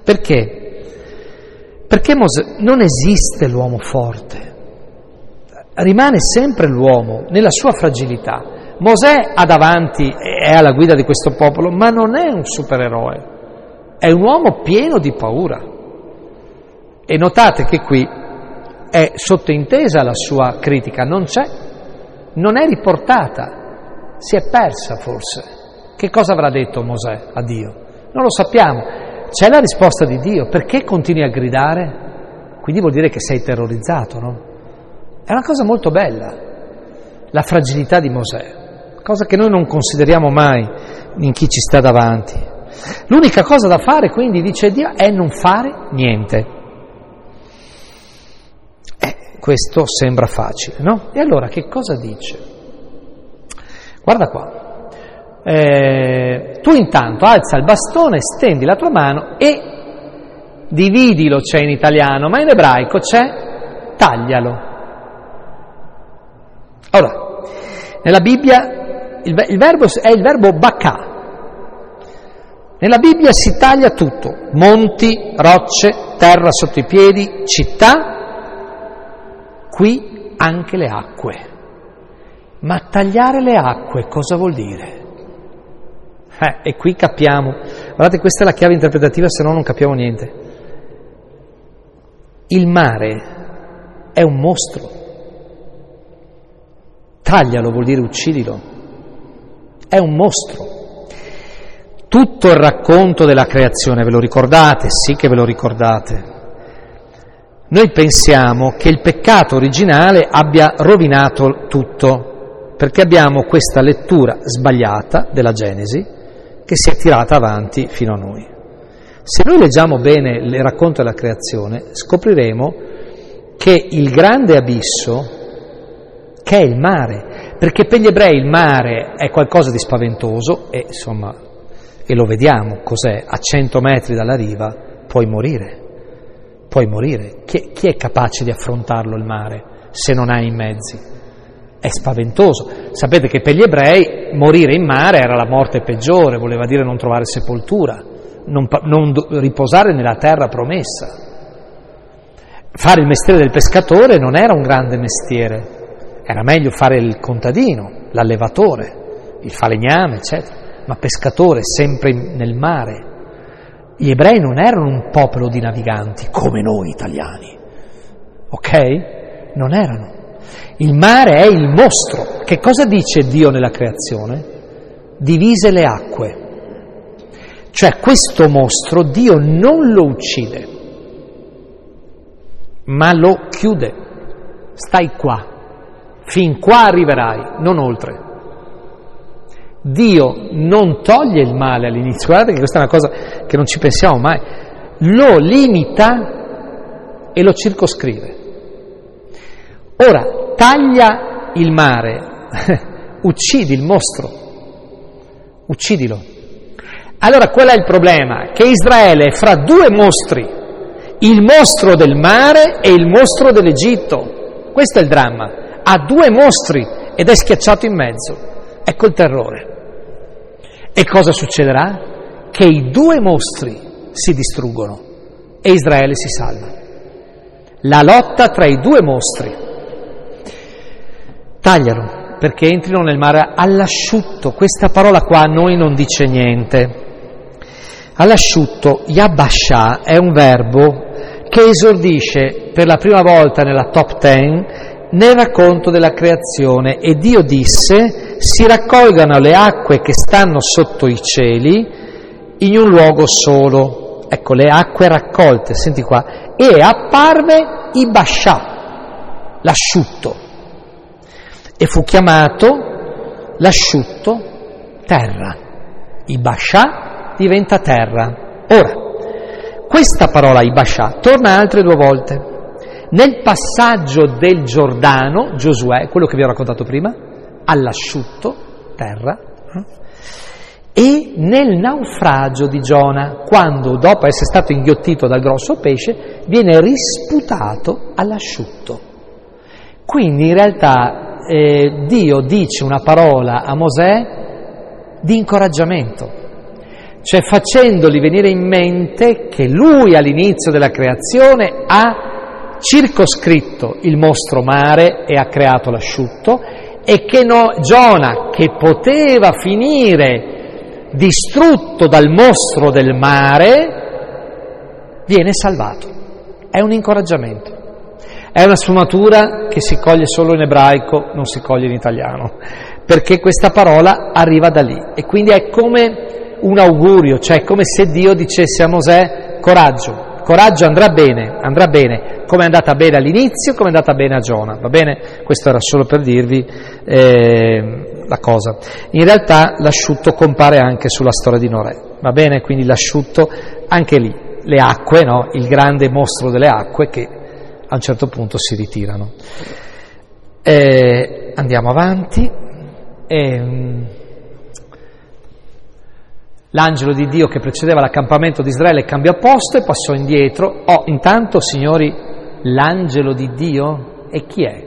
Perché? Perché Mosè, non esiste l'uomo forte. rimane sempre l'uomo nella sua fragilità. Mosè ha davanti, è alla guida di questo popolo, ma non è un supereroe, è un uomo pieno di paura. E notate che qui è sottointesa la sua critica, non c'è, non è riportata, si è persa forse. Che cosa avrà detto Mosè a Dio? Non lo sappiamo. C'è la risposta di Dio, perché continui a gridare? Quindi vuol dire che sei terrorizzato, no? È una cosa molto bella, la fragilità di Mosè, cosa che noi non consideriamo mai in chi ci sta davanti. L'unica cosa da fare, quindi, dice Dio, è non fare niente. Eh, questo sembra facile, no? E allora che cosa dice? Guarda qua. Eh, tu intanto alza il bastone, stendi la tua mano e dividilo, c'è in italiano, ma in ebraico c'è taglialo. Ora, nella Bibbia il, il verbo è il verbo bakà. Nella Bibbia si taglia tutto, monti, rocce, terra sotto i piedi, città, qui anche le acque. Ma tagliare le acque cosa vuol dire? Eh, e qui capiamo, guardate, questa è la chiave interpretativa, se no non capiamo niente. Il mare è un mostro. Taglialo vuol dire uccidilo. È un mostro. Tutto il racconto della creazione, ve lo ricordate? Sì che ve lo ricordate. Noi pensiamo che il peccato originale abbia rovinato tutto, perché abbiamo questa lettura sbagliata della Genesi che si è tirata avanti fino a noi. Se noi leggiamo bene il racconto della creazione, scopriremo che il grande abisso, che è il mare, perché per gli ebrei il mare è qualcosa di spaventoso e insomma, e lo vediamo cos'è, a cento metri dalla riva puoi morire, puoi morire. Chi, chi è capace di affrontarlo il mare se non ha i mezzi? È spaventoso. Sapete che per gli ebrei morire in mare era la morte peggiore, voleva dire non trovare sepoltura, non, non riposare nella terra promessa. Fare il mestiere del pescatore non era un grande mestiere. Era meglio fare il contadino, l'allevatore, il falegname, eccetera, ma pescatore sempre nel mare. Gli ebrei non erano un popolo di naviganti come noi italiani, ok? Non erano. Il mare è il mostro. Che cosa dice Dio nella creazione? Divise le acque. Cioè questo mostro Dio non lo uccide, ma lo chiude. Stai qua. Fin qua arriverai, non oltre. Dio non toglie il male all'inizio, guardate che questa è una cosa che non ci pensiamo mai, lo limita e lo circoscrive. Ora, taglia il mare, uccidi il mostro, uccidilo. Allora qual è il problema? Che Israele è fra due mostri, il mostro del mare e il mostro dell'Egitto. Questo è il dramma. Ha due mostri ed è schiacciato in mezzo. Ecco il terrore. E cosa succederà? Che i due mostri si distruggono e Israele si salva. La lotta tra i due mostri. Taglialo perché entrino nel mare all'asciutto. Questa parola qua a noi non dice niente. All'asciutto, yabashah, è un verbo che esordisce per la prima volta nella top ten nel racconto della creazione, e Dio disse: si raccolgano le acque che stanno sotto i cieli in un luogo solo. Ecco, le acque raccolte, senti qua, e apparve Ibashah, l'asciutto, e fu chiamato l'asciutto terra. Ibashah diventa terra. Ora, questa parola Ibashah torna altre due volte. Nel passaggio del Giordano, Giosuè, quello che vi ho raccontato prima, all'asciutto, terra, e nel naufragio di Giona, quando dopo essere stato inghiottito dal grosso pesce, viene risputato all'asciutto. Quindi in realtà eh, Dio dice una parola a Mosè di incoraggiamento, cioè facendogli venire in mente che lui all'inizio della creazione ha circoscritto il mostro mare e ha creato l'asciutto, e che no, Giona, che poteva finire distrutto dal mostro del mare, viene salvato. È un incoraggiamento. È una sfumatura che si coglie solo in ebraico, non si coglie in italiano, perché questa parola arriva da lì. E quindi è come un augurio, cioè come se Dio dicesse a Mosè: coraggio, coraggio, andrà bene, andrà bene, come è andata bene all'inizio, come è andata bene a Giona, va bene? Questo era solo per dirvi eh, la cosa. In realtà l'asciutto compare anche sulla storia di Noè, va bene? Quindi l'asciutto, anche lì, le acque, no? Il grande mostro delle acque che a un certo punto si ritirano. Eh, andiamo avanti. Eh, L'angelo di Dio che precedeva l'accampamento di Israele cambiò posto e passò indietro. Oh, intanto, signori, l'angelo di Dio? E chi è?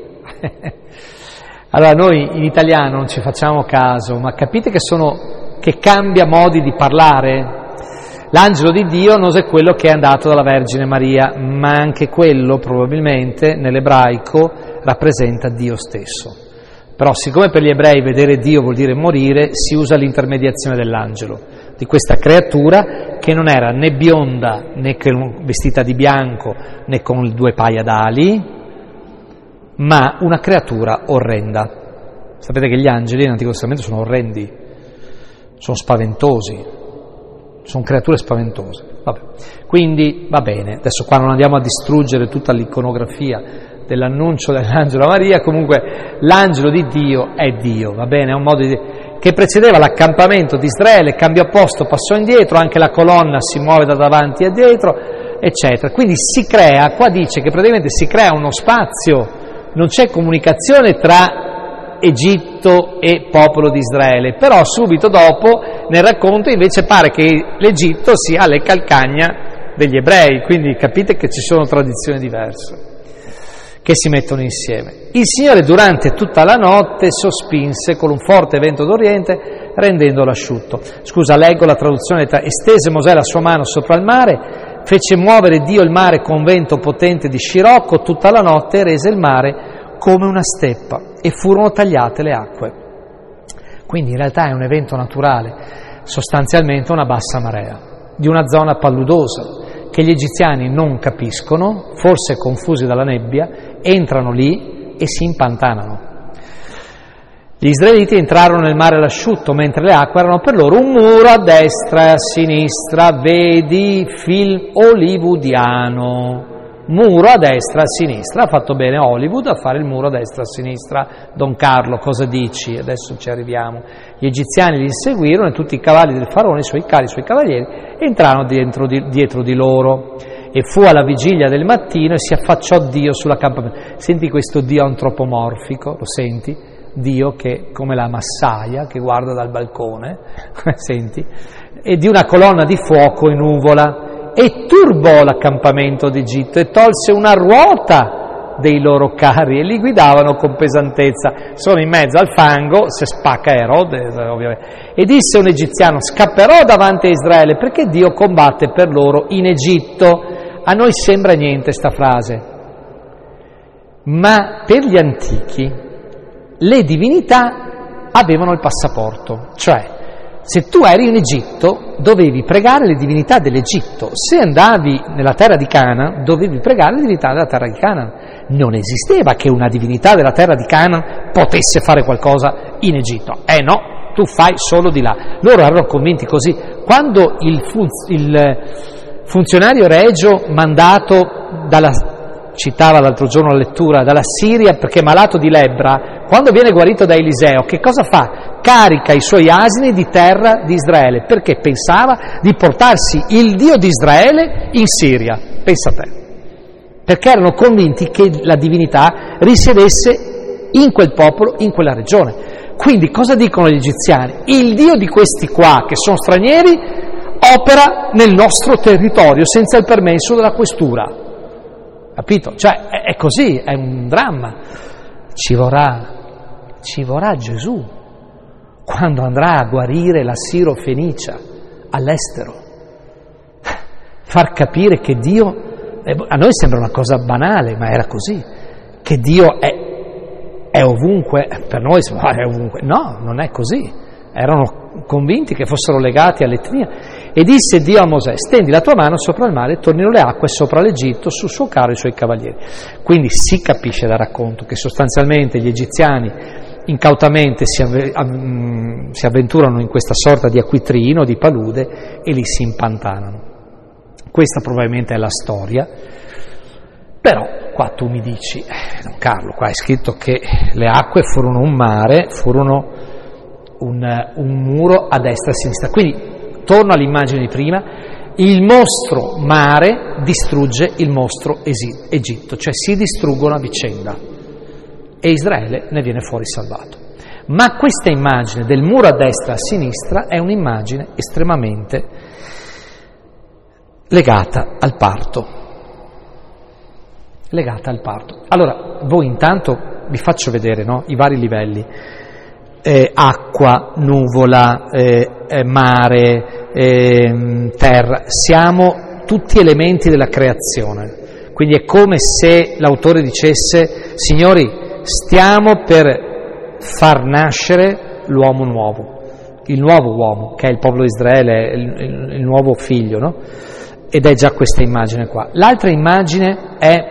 Allora, noi in italiano non ci facciamo caso, ma capite che sono, che cambia modi di parlare? L'angelo di Dio non è quello che è andato dalla Vergine Maria, ma anche quello probabilmente nell'ebraico rappresenta Dio stesso. Però siccome per gli ebrei vedere Dio vuol dire morire, si usa l'intermediazione dell'angelo, di questa creatura che non era né bionda né vestita di bianco né con due paia d'ali, ma una creatura orrenda. Sapete che gli angeli nell'Antico Testamento sono orrendi, sono spaventosi, sono creature spaventose. Vabbè. Quindi va bene, adesso qua non andiamo a distruggere tutta l'iconografia dell'annuncio dell'angelo a Maria, comunque l'angelo di Dio è Dio, va bene? È un modo di che precedeva l'accampamento di Israele, cambiò posto, passò indietro, anche la colonna si muove da davanti e dietro, eccetera. Quindi si crea, qua dice che praticamente si crea uno spazio, non c'è comunicazione tra Egitto e popolo di Israele, però subito dopo nel racconto invece pare che l'Egitto sia le calcagna degli ebrei, quindi capite che ci sono tradizioni diverse che si mettono insieme. Il Signore durante tutta la notte sospinse con un forte vento d'oriente, rendendolo asciutto. Scusa, leggo la traduzione. Estese Mosè la sua mano sopra il mare, fece muovere Dio il mare con vento potente di scirocco tutta la notte e rese il mare come una steppa e furono tagliate le acque. Quindi in realtà è un evento naturale, sostanzialmente una bassa marea, di una zona paludosa, che gli egiziani non capiscono, forse confusi dalla nebbia, entrano lì e si impantanano. Gli israeliti entrarono nel mare all'asciutto, mentre le acque erano per loro un muro a destra e a sinistra, vedi film hollywoodiano. Muro a destra e a sinistra, ha fatto bene Hollywood a fare il muro a destra e a sinistra. Don Carlo, cosa dici? Adesso ci arriviamo. Gli egiziani li inseguirono e tutti i cavalli del faraone, i suoi carri, i suoi cavalieri, entrarono dietro di, dietro di loro. E fu alla vigilia del mattino e si affacciò Dio sull'accampamento. Senti questo Dio antropomorfico, lo senti? Dio che, come la massaia, che guarda dal balcone, senti? E di una colonna di fuoco e nuvola. E turbò l'accampamento d'Egitto e tolse una ruota dei loro carri e li guidavano con pesantezza. Sono in mezzo al fango, se spacca Erode, ovviamente. E disse un egiziano: scapperò davanti a Israele perché Dio combatte per loro in Egitto. A noi sembra niente sta frase, ma per gli antichi le divinità avevano il passaporto, cioè se tu eri in Egitto dovevi pregare le divinità dell'Egitto, se andavi nella terra di Canaan dovevi pregare le divinità della terra di Canaan. Non esisteva che una divinità della terra di Canaan potesse fare qualcosa in Egitto. Eh no, tu fai solo di là. Loro erano convinti così. Quando il, funz- il funzionario regio mandato dalla citava l'altro giorno la lettura, dalla Siria perché è malato di lebbra, quando viene guarito da Eliseo, che cosa fa? Carica i suoi asini di terra di Israele, perché pensava di portarsi il Dio di Israele in Siria, pensa a te, perché erano convinti che la divinità risiedesse in quel popolo, in quella regione. Quindi cosa dicono gli egiziani? Il Dio di questi qua, che sono stranieri, opera nel nostro territorio senza il permesso della questura. Capito? Cioè, è, è così, è un dramma. Ci vorrà, ci vorrà Gesù quando andrà a guarire la Siro-Fenicia all'estero, far capire che Dio a noi sembra una cosa banale, ma era così, che Dio è, è ovunque, per noi è ovunque, no, non è così, erano convinti che fossero legati all'etnia. E disse Dio a Mosè: stendi la tua mano sopra il mare e tornino le acque sopra l'Egitto, sul suo carro e i suoi cavalieri. Quindi si capisce dal racconto che sostanzialmente gli egiziani incautamente si, avve, av, si avventurano in questa sorta di acquitrino, di palude, e lì si impantanano. Questa probabilmente è la storia, però qua tu mi dici, eh, no, Carlo, qua è scritto che le acque furono un mare, furono un, un muro a destra e a sinistra. Quindi torno all'immagine di prima: il mostro mare distrugge il mostro Egitto, cioè si distruggono a vicenda e Israele ne viene fuori salvato. Ma questa immagine del muro a destra e a sinistra è un'immagine estremamente legata al parto. Legata al parto. Allora, voi intanto vi faccio vedere, no, i vari livelli. Eh, acqua, nuvola, eh, eh, mare, eh, terra, siamo tutti elementi della creazione. Quindi è come se l'autore dicesse: signori, stiamo per far nascere l'uomo nuovo, il nuovo uomo, che è il popolo di Israele, il, il, il nuovo figlio, no? Ed è già questa immagine qua. L'altra immagine è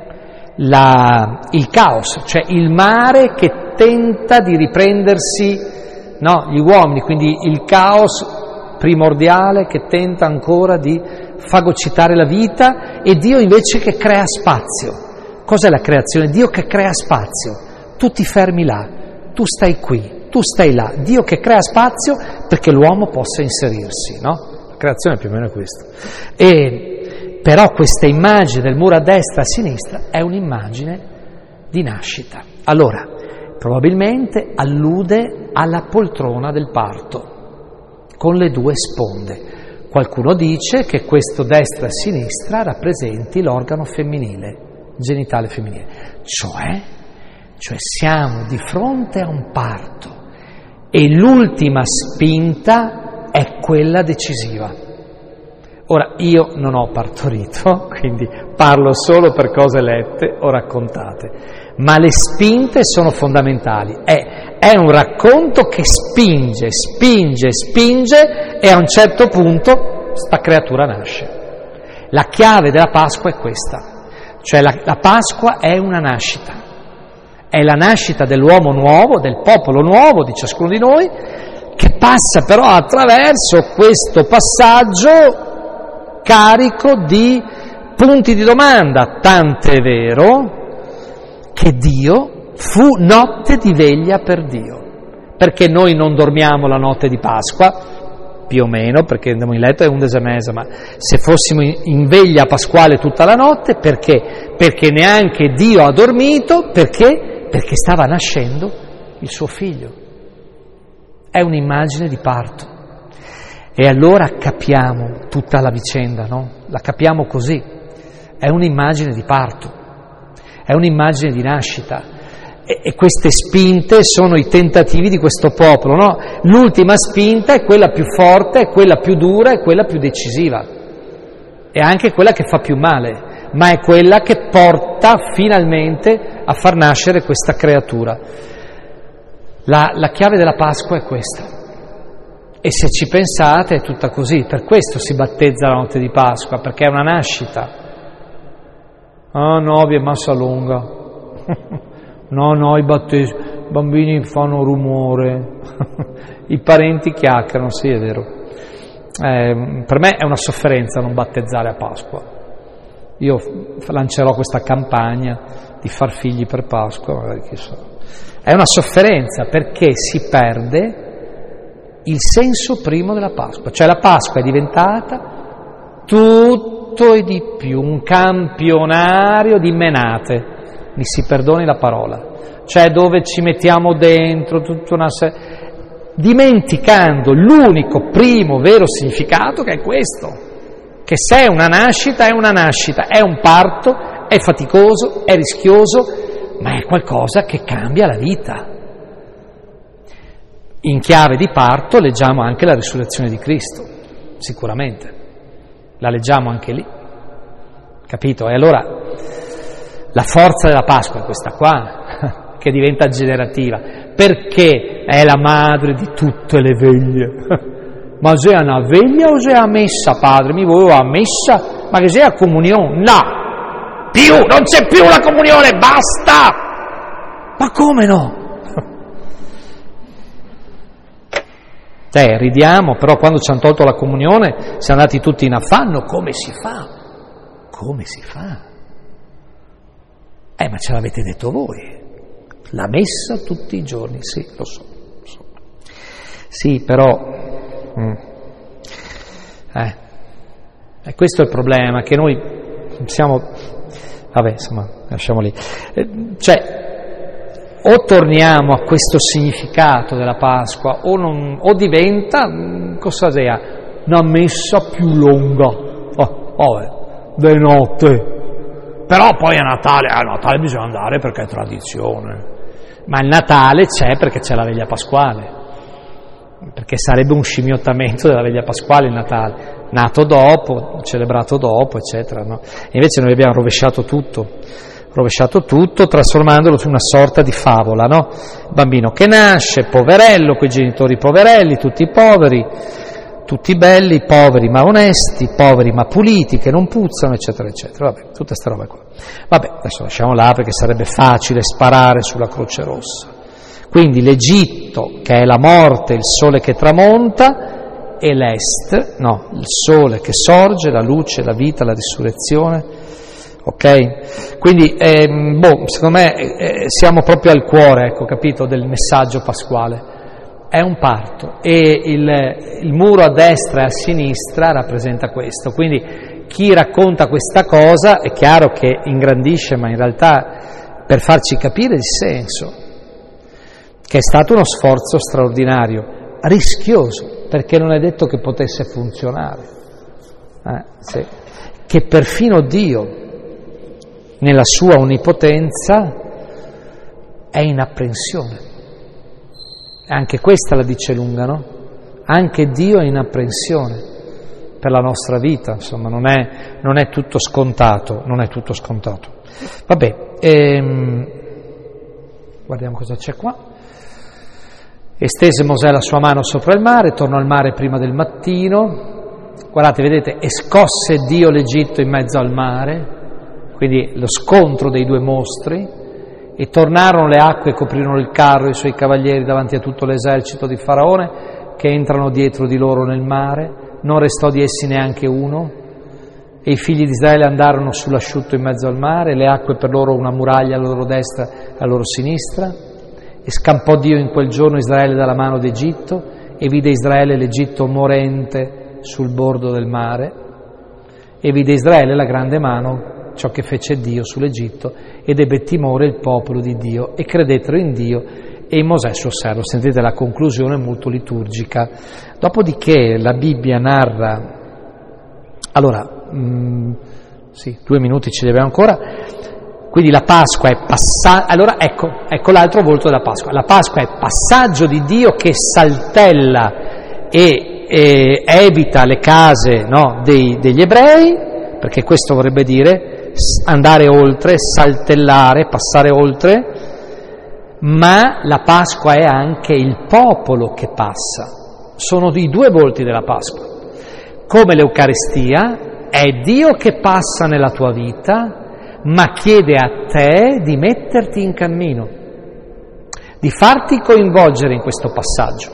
la, il caos, cioè il mare che tenta di riprendersi, no, gli uomini, quindi il caos primordiale che tenta ancora di fagocitare la vita, e Dio invece che crea spazio. Cos'è la creazione? Dio che crea spazio. Tu ti fermi là, tu stai qui, tu stai là. Dio che crea spazio perché l'uomo possa inserirsi, no? La creazione è più o meno questo. E però questa immagine del muro a destra e a sinistra è un'immagine di nascita. Allora, probabilmente allude alla poltrona del parto, con le due sponde. Qualcuno dice che questo destra e sinistra rappresenti l'organo femminile, genitale femminile. Cioè, cioè siamo di fronte a un parto e l'ultima spinta è quella decisiva. Ora, io non ho partorito, quindi parlo solo per cose lette o raccontate, ma le spinte sono fondamentali. È, è un racconto che spinge, spinge, spinge e a un certo punto sta creatura nasce. La chiave della Pasqua è questa, cioè la, la Pasqua è una nascita, è la nascita dell'uomo nuovo, del popolo nuovo, di ciascuno di noi, che passa però attraverso questo passaggio carico di punti di domanda, tant'è vero che Dio fu notte di veglia per Dio, perché noi non dormiamo la notte di Pasqua, più o meno, perché andiamo in letto è undece mese, ma se fossimo in veglia pasquale tutta la notte, perché? Perché neanche Dio ha dormito, perché? Perché stava nascendo il suo figlio. È un'immagine di parto. E allora capiamo tutta la vicenda, no? La capiamo così. È un'immagine di parto, è un'immagine di nascita. E, e queste spinte sono i tentativi di questo popolo, no? L'ultima spinta è quella più forte, è quella più dura, è quella più decisiva. È anche quella che fa più male, ma è quella che porta finalmente a far nascere questa creatura. La, la chiave della Pasqua è questa. E se ci pensate è tutta così, per questo si battezza la notte di Pasqua, perché è una nascita. Ah no, vi è massa lunga. No, no, i battesimi, i bambini fanno rumore, i parenti chiacchierano, sì è vero. Eh, per me è una sofferenza non battezzare a Pasqua. Io lancerò questa campagna di far figli per Pasqua, magari chissà. È una sofferenza perché si perde il senso primo della Pasqua, cioè la Pasqua è diventata tutto e di più un campionario di menate, mi si perdoni la parola, cioè dove ci mettiamo dentro tutta una serie, dimenticando l'unico primo vero significato che è questo, che se è una nascita è una nascita, è un parto, è faticoso, è rischioso, ma è qualcosa che cambia la vita. In chiave di parto leggiamo anche la risurrezione di Cristo, sicuramente, la leggiamo anche lì, capito? E allora la forza della Pasqua è questa qua, che diventa generativa, perché è la madre di tutte le veglie. Ma se è una veglia o se è a messa, padre? Mi volevo a messa, ma che sia a comunione? No! Più! Non c'è più la comunione, basta! Ma come no? Eh, ridiamo, però quando ci hanno tolto la comunione siamo andati tutti in affanno. Come si fa? Come si fa? Eh, ma ce l'avete detto voi. La messa tutti i giorni, sì, lo so. Lo so. Sì, però... Mm. Eh. E questo è il problema, che noi siamo... Vabbè, insomma, lasciamo lì. Eh, cioè, o torniamo a questo significato della Pasqua, o, non, o diventa, cosa sia, una messa più lunga. Oh, oh, di notte. Però poi a Natale, a Natale bisogna andare perché è tradizione. Ma il Natale c'è perché c'è la veglia pasquale. Perché sarebbe un scimmiottamento della veglia pasquale il Natale, nato dopo, celebrato dopo, eccetera, no? E invece noi abbiamo rovesciato tutto, rovesciato tutto, trasformandolo su una sorta di favola, no? Bambino che nasce, poverello, quei genitori poverelli, tutti poveri, tutti belli, poveri ma onesti, poveri ma puliti, che non puzzano, eccetera, eccetera. Vabbè, tutte queste robe qua. Vabbè, adesso lasciamo là perché sarebbe facile sparare sulla Croce Rossa. Quindi l'Egitto, che è la morte, il sole che tramonta, e l'Est, no, il sole che sorge, la luce, la vita, la risurrezione, ok? Quindi, ehm, boh, secondo me eh, siamo proprio al cuore, ecco, capito, del messaggio pasquale. È un parto e il, il muro a destra e a sinistra rappresenta questo. Quindi chi racconta questa cosa è chiaro che ingrandisce, ma in realtà per farci capire il senso, che è stato uno sforzo straordinario, rischioso, perché non è detto che potesse funzionare, eh, sì. Che perfino Dio, nella sua onnipotenza, è in apprensione. Anche questa la dice lunga, no? Anche Dio è in apprensione per la nostra vita, insomma, non è, non è tutto scontato, non è tutto scontato. Vabbè, ehm, guardiamo cosa c'è qua. Estese Mosè la sua mano sopra il mare, tornò al mare prima del mattino. Guardate, vedete, e scosse Dio l'Egitto in mezzo al mare, quindi lo scontro dei due mostri, e tornarono le acque e coprirono il carro e i suoi cavalieri davanti a tutto l'esercito di Faraone, che entrano dietro di loro nel mare, non restò di essi neanche uno, e i figli di Israele andarono sull'asciutto in mezzo al mare, le acque per loro una muraglia alla loro destra e alla loro sinistra. E scampò Dio in quel giorno Israele dalla mano d'Egitto, e vide Israele l'Egitto morente sul bordo del mare, e vide Israele la grande mano, ciò che fece Dio sull'Egitto, ed ebbe timore il popolo di Dio, e credettero in Dio e in Mosè suo servo. Sentite la conclusione molto liturgica. Dopodiché la Bibbia narra, allora, mh, sì, due minuti ce li abbiamo ancora. Quindi la Pasqua è passaggio, allora ecco, ecco l'altro volto della Pasqua. La Pasqua è passaggio di Dio che saltella e, e evita le case, no, dei, degli ebrei, perché questo vorrebbe dire andare oltre, saltellare, passare oltre, ma la Pasqua è anche il popolo che passa. Sono i due volti della Pasqua. Come l'Eucaristia, è Dio che passa nella tua vita, ma chiede a te di metterti in cammino, di farti coinvolgere in questo passaggio.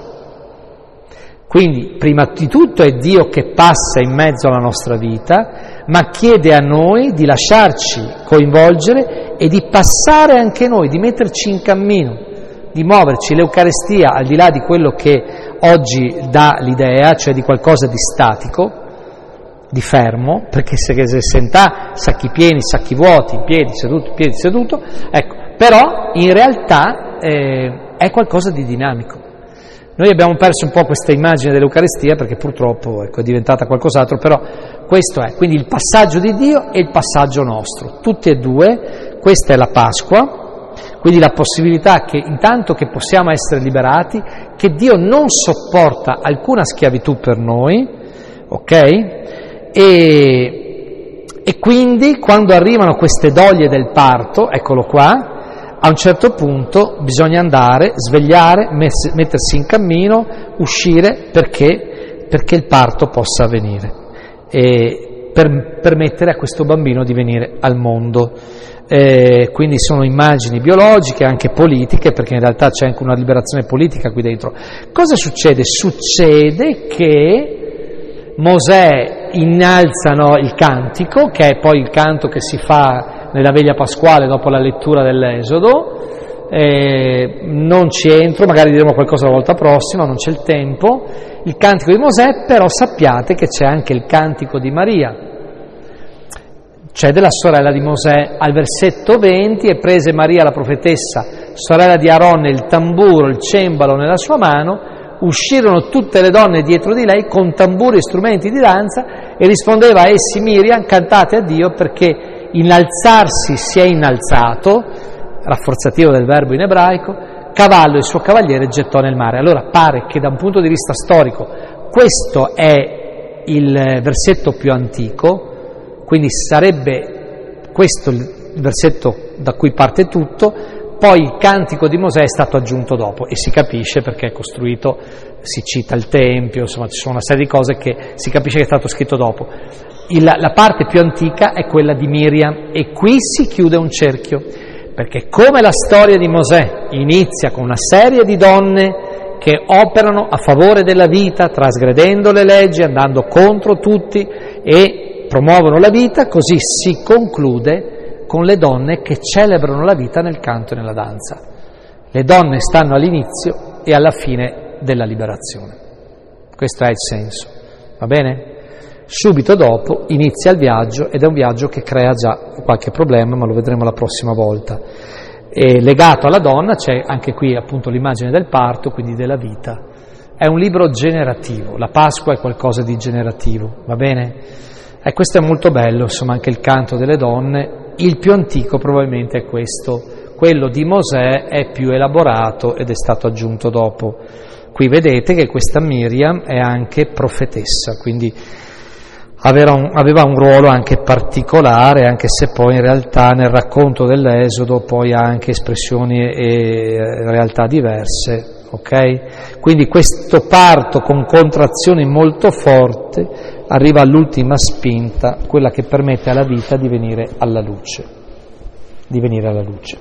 Quindi, prima di tutto è Dio che passa in mezzo alla nostra vita, ma chiede a noi di lasciarci coinvolgere e di passare anche noi, di metterci in cammino, di muoverci. L'Eucaristia, al di là di quello che oggi dà l'idea, cioè di qualcosa di statico, di fermo, perché se sentà sacchi pieni, sacchi vuoti, piedi seduto, piedi seduto, ecco, però in realtà eh, è qualcosa di dinamico. Noi abbiamo perso un po' questa immagine dell'Eucaristia perché purtroppo ecco, è diventata qualcos'altro, però questo è, quindi il passaggio di Dio e il passaggio nostro, tutti e due. Questa è la Pasqua, quindi la possibilità che intanto che possiamo essere liberati, che Dio non sopporta alcuna schiavitù per noi, ok? E, E quindi quando arrivano queste doglie del parto, eccolo qua, a un certo punto bisogna andare, svegliare, mettersi in cammino, uscire perché, perché il parto possa avvenire e per permettere a questo bambino di venire al mondo. Eh, quindi sono immagini biologiche, anche politiche, perché in realtà c'è anche una liberazione politica qui dentro. Cosa succede? Succede che Mosè innalzano il cantico, che è poi il canto che si fa nella veglia pasquale dopo la lettura dell'Esodo. Eh, non ci entro, magari diremo qualcosa la volta prossima, non c'è il tempo. Il cantico di Mosè, però sappiate che c'è anche il cantico di Maria, cioè della sorella di Mosè. Al versetto venti: e prese Maria la profetessa, sorella di Aronne, il tamburo, il cembalo nella sua mano, uscirono tutte le donne dietro di lei con tamburi e strumenti di danza, e rispondeva a essi Miriam: cantate a Dio, perché innalzarsi si è innalzato, rafforzativo del verbo in ebraico, cavallo e il suo cavaliere gettò nel mare. Allora pare che da un punto di vista storico questo è il versetto più antico, quindi sarebbe questo il versetto da cui parte tutto. Poi il cantico di Mosè è stato aggiunto dopo, e si capisce perché è costruito, si cita il Tempio, insomma ci sono una serie di cose che si capisce che è stato scritto dopo. Il, la parte più antica è quella di Miriam, e qui si chiude un cerchio, perché come la storia di Mosè inizia con una serie di donne che operano a favore della vita, trasgredendo le leggi, andando contro tutti e promuovono la vita, così si conclude con le donne che celebrano la vita nel canto e nella danza. Le donne stanno all'inizio e alla fine della liberazione. Questo è il senso, va bene? Subito dopo inizia il viaggio, ed è un viaggio che crea già qualche problema, ma lo vedremo la prossima volta. E legato alla donna c'è anche qui appunto l'immagine del parto, quindi della vita. È un libro generativo, la Pasqua è qualcosa di generativo, va bene? E questo è molto bello, insomma, anche il canto delle donne. Il più antico probabilmente è questo, quello di Mosè è più elaborato ed è stato aggiunto dopo. Qui vedete che questa Miriam è anche profetessa, quindi aveva un, aveva un ruolo anche particolare, anche se poi in realtà nel racconto dell'Esodo poi ha anche espressioni e realtà diverse, ok? Quindi questo parto con contrazioni molto forti arriva all'ultima spinta, quella che permette alla vita di venire alla luce, di venire alla luce.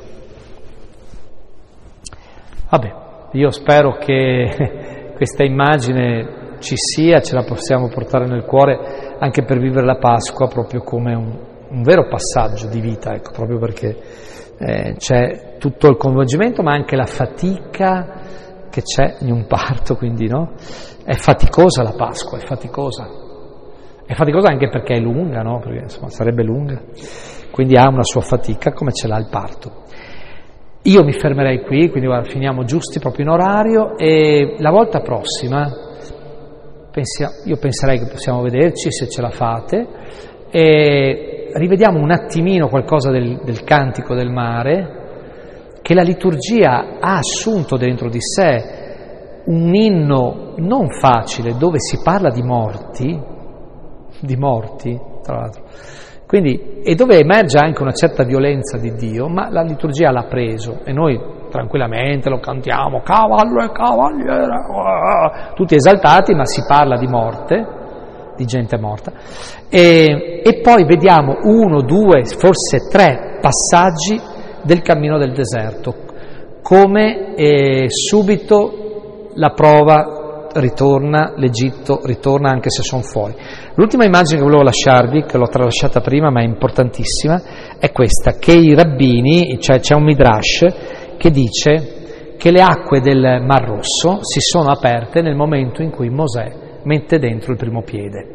Vabbè, io spero che questa immagine ci sia, ce la possiamo portare nel cuore anche per vivere la Pasqua proprio come un, un vero passaggio di vita, ecco, proprio perché eh, c'è tutto il coinvolgimento, ma anche la fatica che c'è in un parto, quindi no? È faticosa la Pasqua, è faticosa. È faticosa anche perché è lunga, no? Perché insomma sarebbe lunga, quindi ha una sua fatica come ce l'ha il parto. Io mi fermerei qui, quindi guarda, finiamo giusti proprio in orario, e la volta prossima pensia, io penserei che possiamo vederci se ce la fate, e rivediamo un attimino qualcosa del, del cantico del mare, che la liturgia ha assunto dentro di sé, un inno non facile dove si parla di morti, di morti, tra l'altro, quindi, e dove emerge anche una certa violenza di Dio, ma la liturgia l'ha preso e noi tranquillamente lo cantiamo, cavallo e cavaliere, tutti esaltati, ma si parla di morte, di gente morta, e, e poi vediamo uno, due, forse tre passaggi del cammino del deserto, come eh, subito la prova ritorna, l'Egitto ritorna anche se sono fuori. L'ultima immagine che volevo lasciarvi, che l'ho tralasciata prima ma è importantissima, è questa, che i rabbini, cioè c'è un midrash che dice che le acque del Mar Rosso si sono aperte nel momento in cui Mosè mette dentro il primo piede.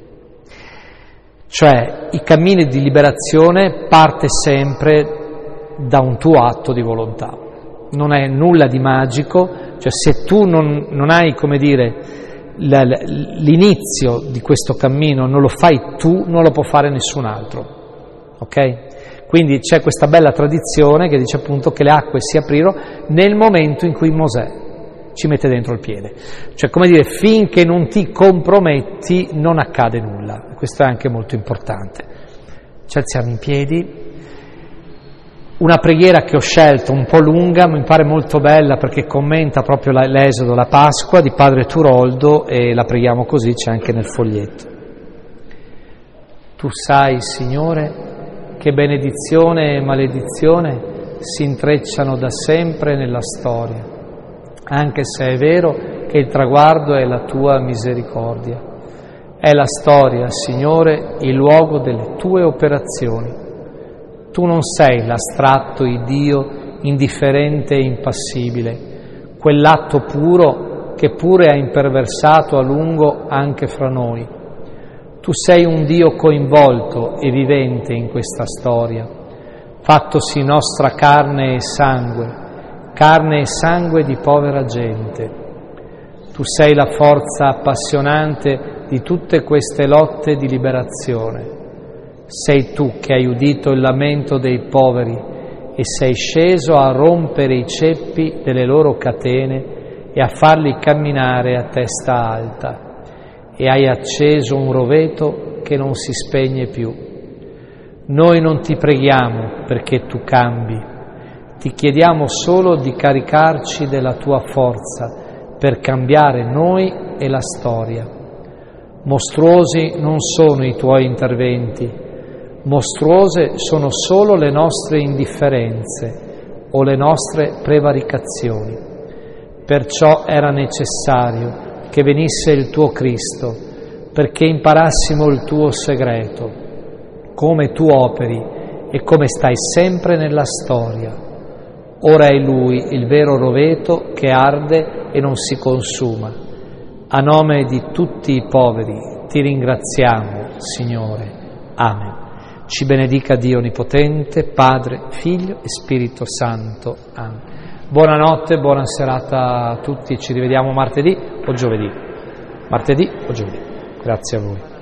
Cioè i cammini di liberazione parte sempre da un tuo atto di volontà, non è nulla di magico, cioè se tu non, non hai, come dire, l'inizio di questo cammino, non lo fai tu, non lo può fare nessun altro, ok? Quindi c'è questa bella tradizione che dice appunto che le acque si aprirono nel momento in cui Mosè ci mette dentro il piede, cioè come dire, finché non ti comprometti non accade nulla, questo è anche molto importante. Ci alziamo in piedi. Una preghiera che ho scelto, un po' lunga, mi pare molto bella perché commenta proprio l'Esodo, la Pasqua di Padre Turoldo, e la preghiamo così, c'è anche nel foglietto. Tu sai, Signore, che benedizione e maledizione si intrecciano da sempre nella storia, anche se è vero che il traguardo è la tua misericordia. È la storia, Signore, il luogo delle tue operazioni. Tu non sei l'astratto Iddio indifferente e impassibile, quell'atto puro che pure ha imperversato a lungo anche fra noi. Tu sei un Dio coinvolto e vivente in questa storia, fattosi nostra carne e sangue, carne e sangue di povera gente. Tu sei la forza appassionante di tutte queste lotte di liberazione. Sei tu che hai udito il lamento dei poveri e sei sceso a rompere i ceppi delle loro catene e a farli camminare a testa alta, e hai acceso un roveto che non si spegne più. Noi non ti preghiamo perché tu cambi, ti chiediamo solo di caricarci della tua forza per cambiare noi e la storia. Mostruosi non sono i tuoi interventi, mostruose sono solo le nostre indifferenze o le nostre prevaricazioni. Perciò era necessario che venisse il tuo Cristo, perché imparassimo il tuo segreto, come tu operi e come stai sempre nella storia. Ora è Lui il vero roveto che arde e non si consuma. A nome di tutti i poveri ti ringraziamo, Signore. Amen. Ci benedica Dio Onnipotente, Padre, Figlio e Spirito Santo. Amen. Buonanotte, buona serata a tutti, ci rivediamo martedì o giovedì. Martedì o giovedì. Grazie a voi.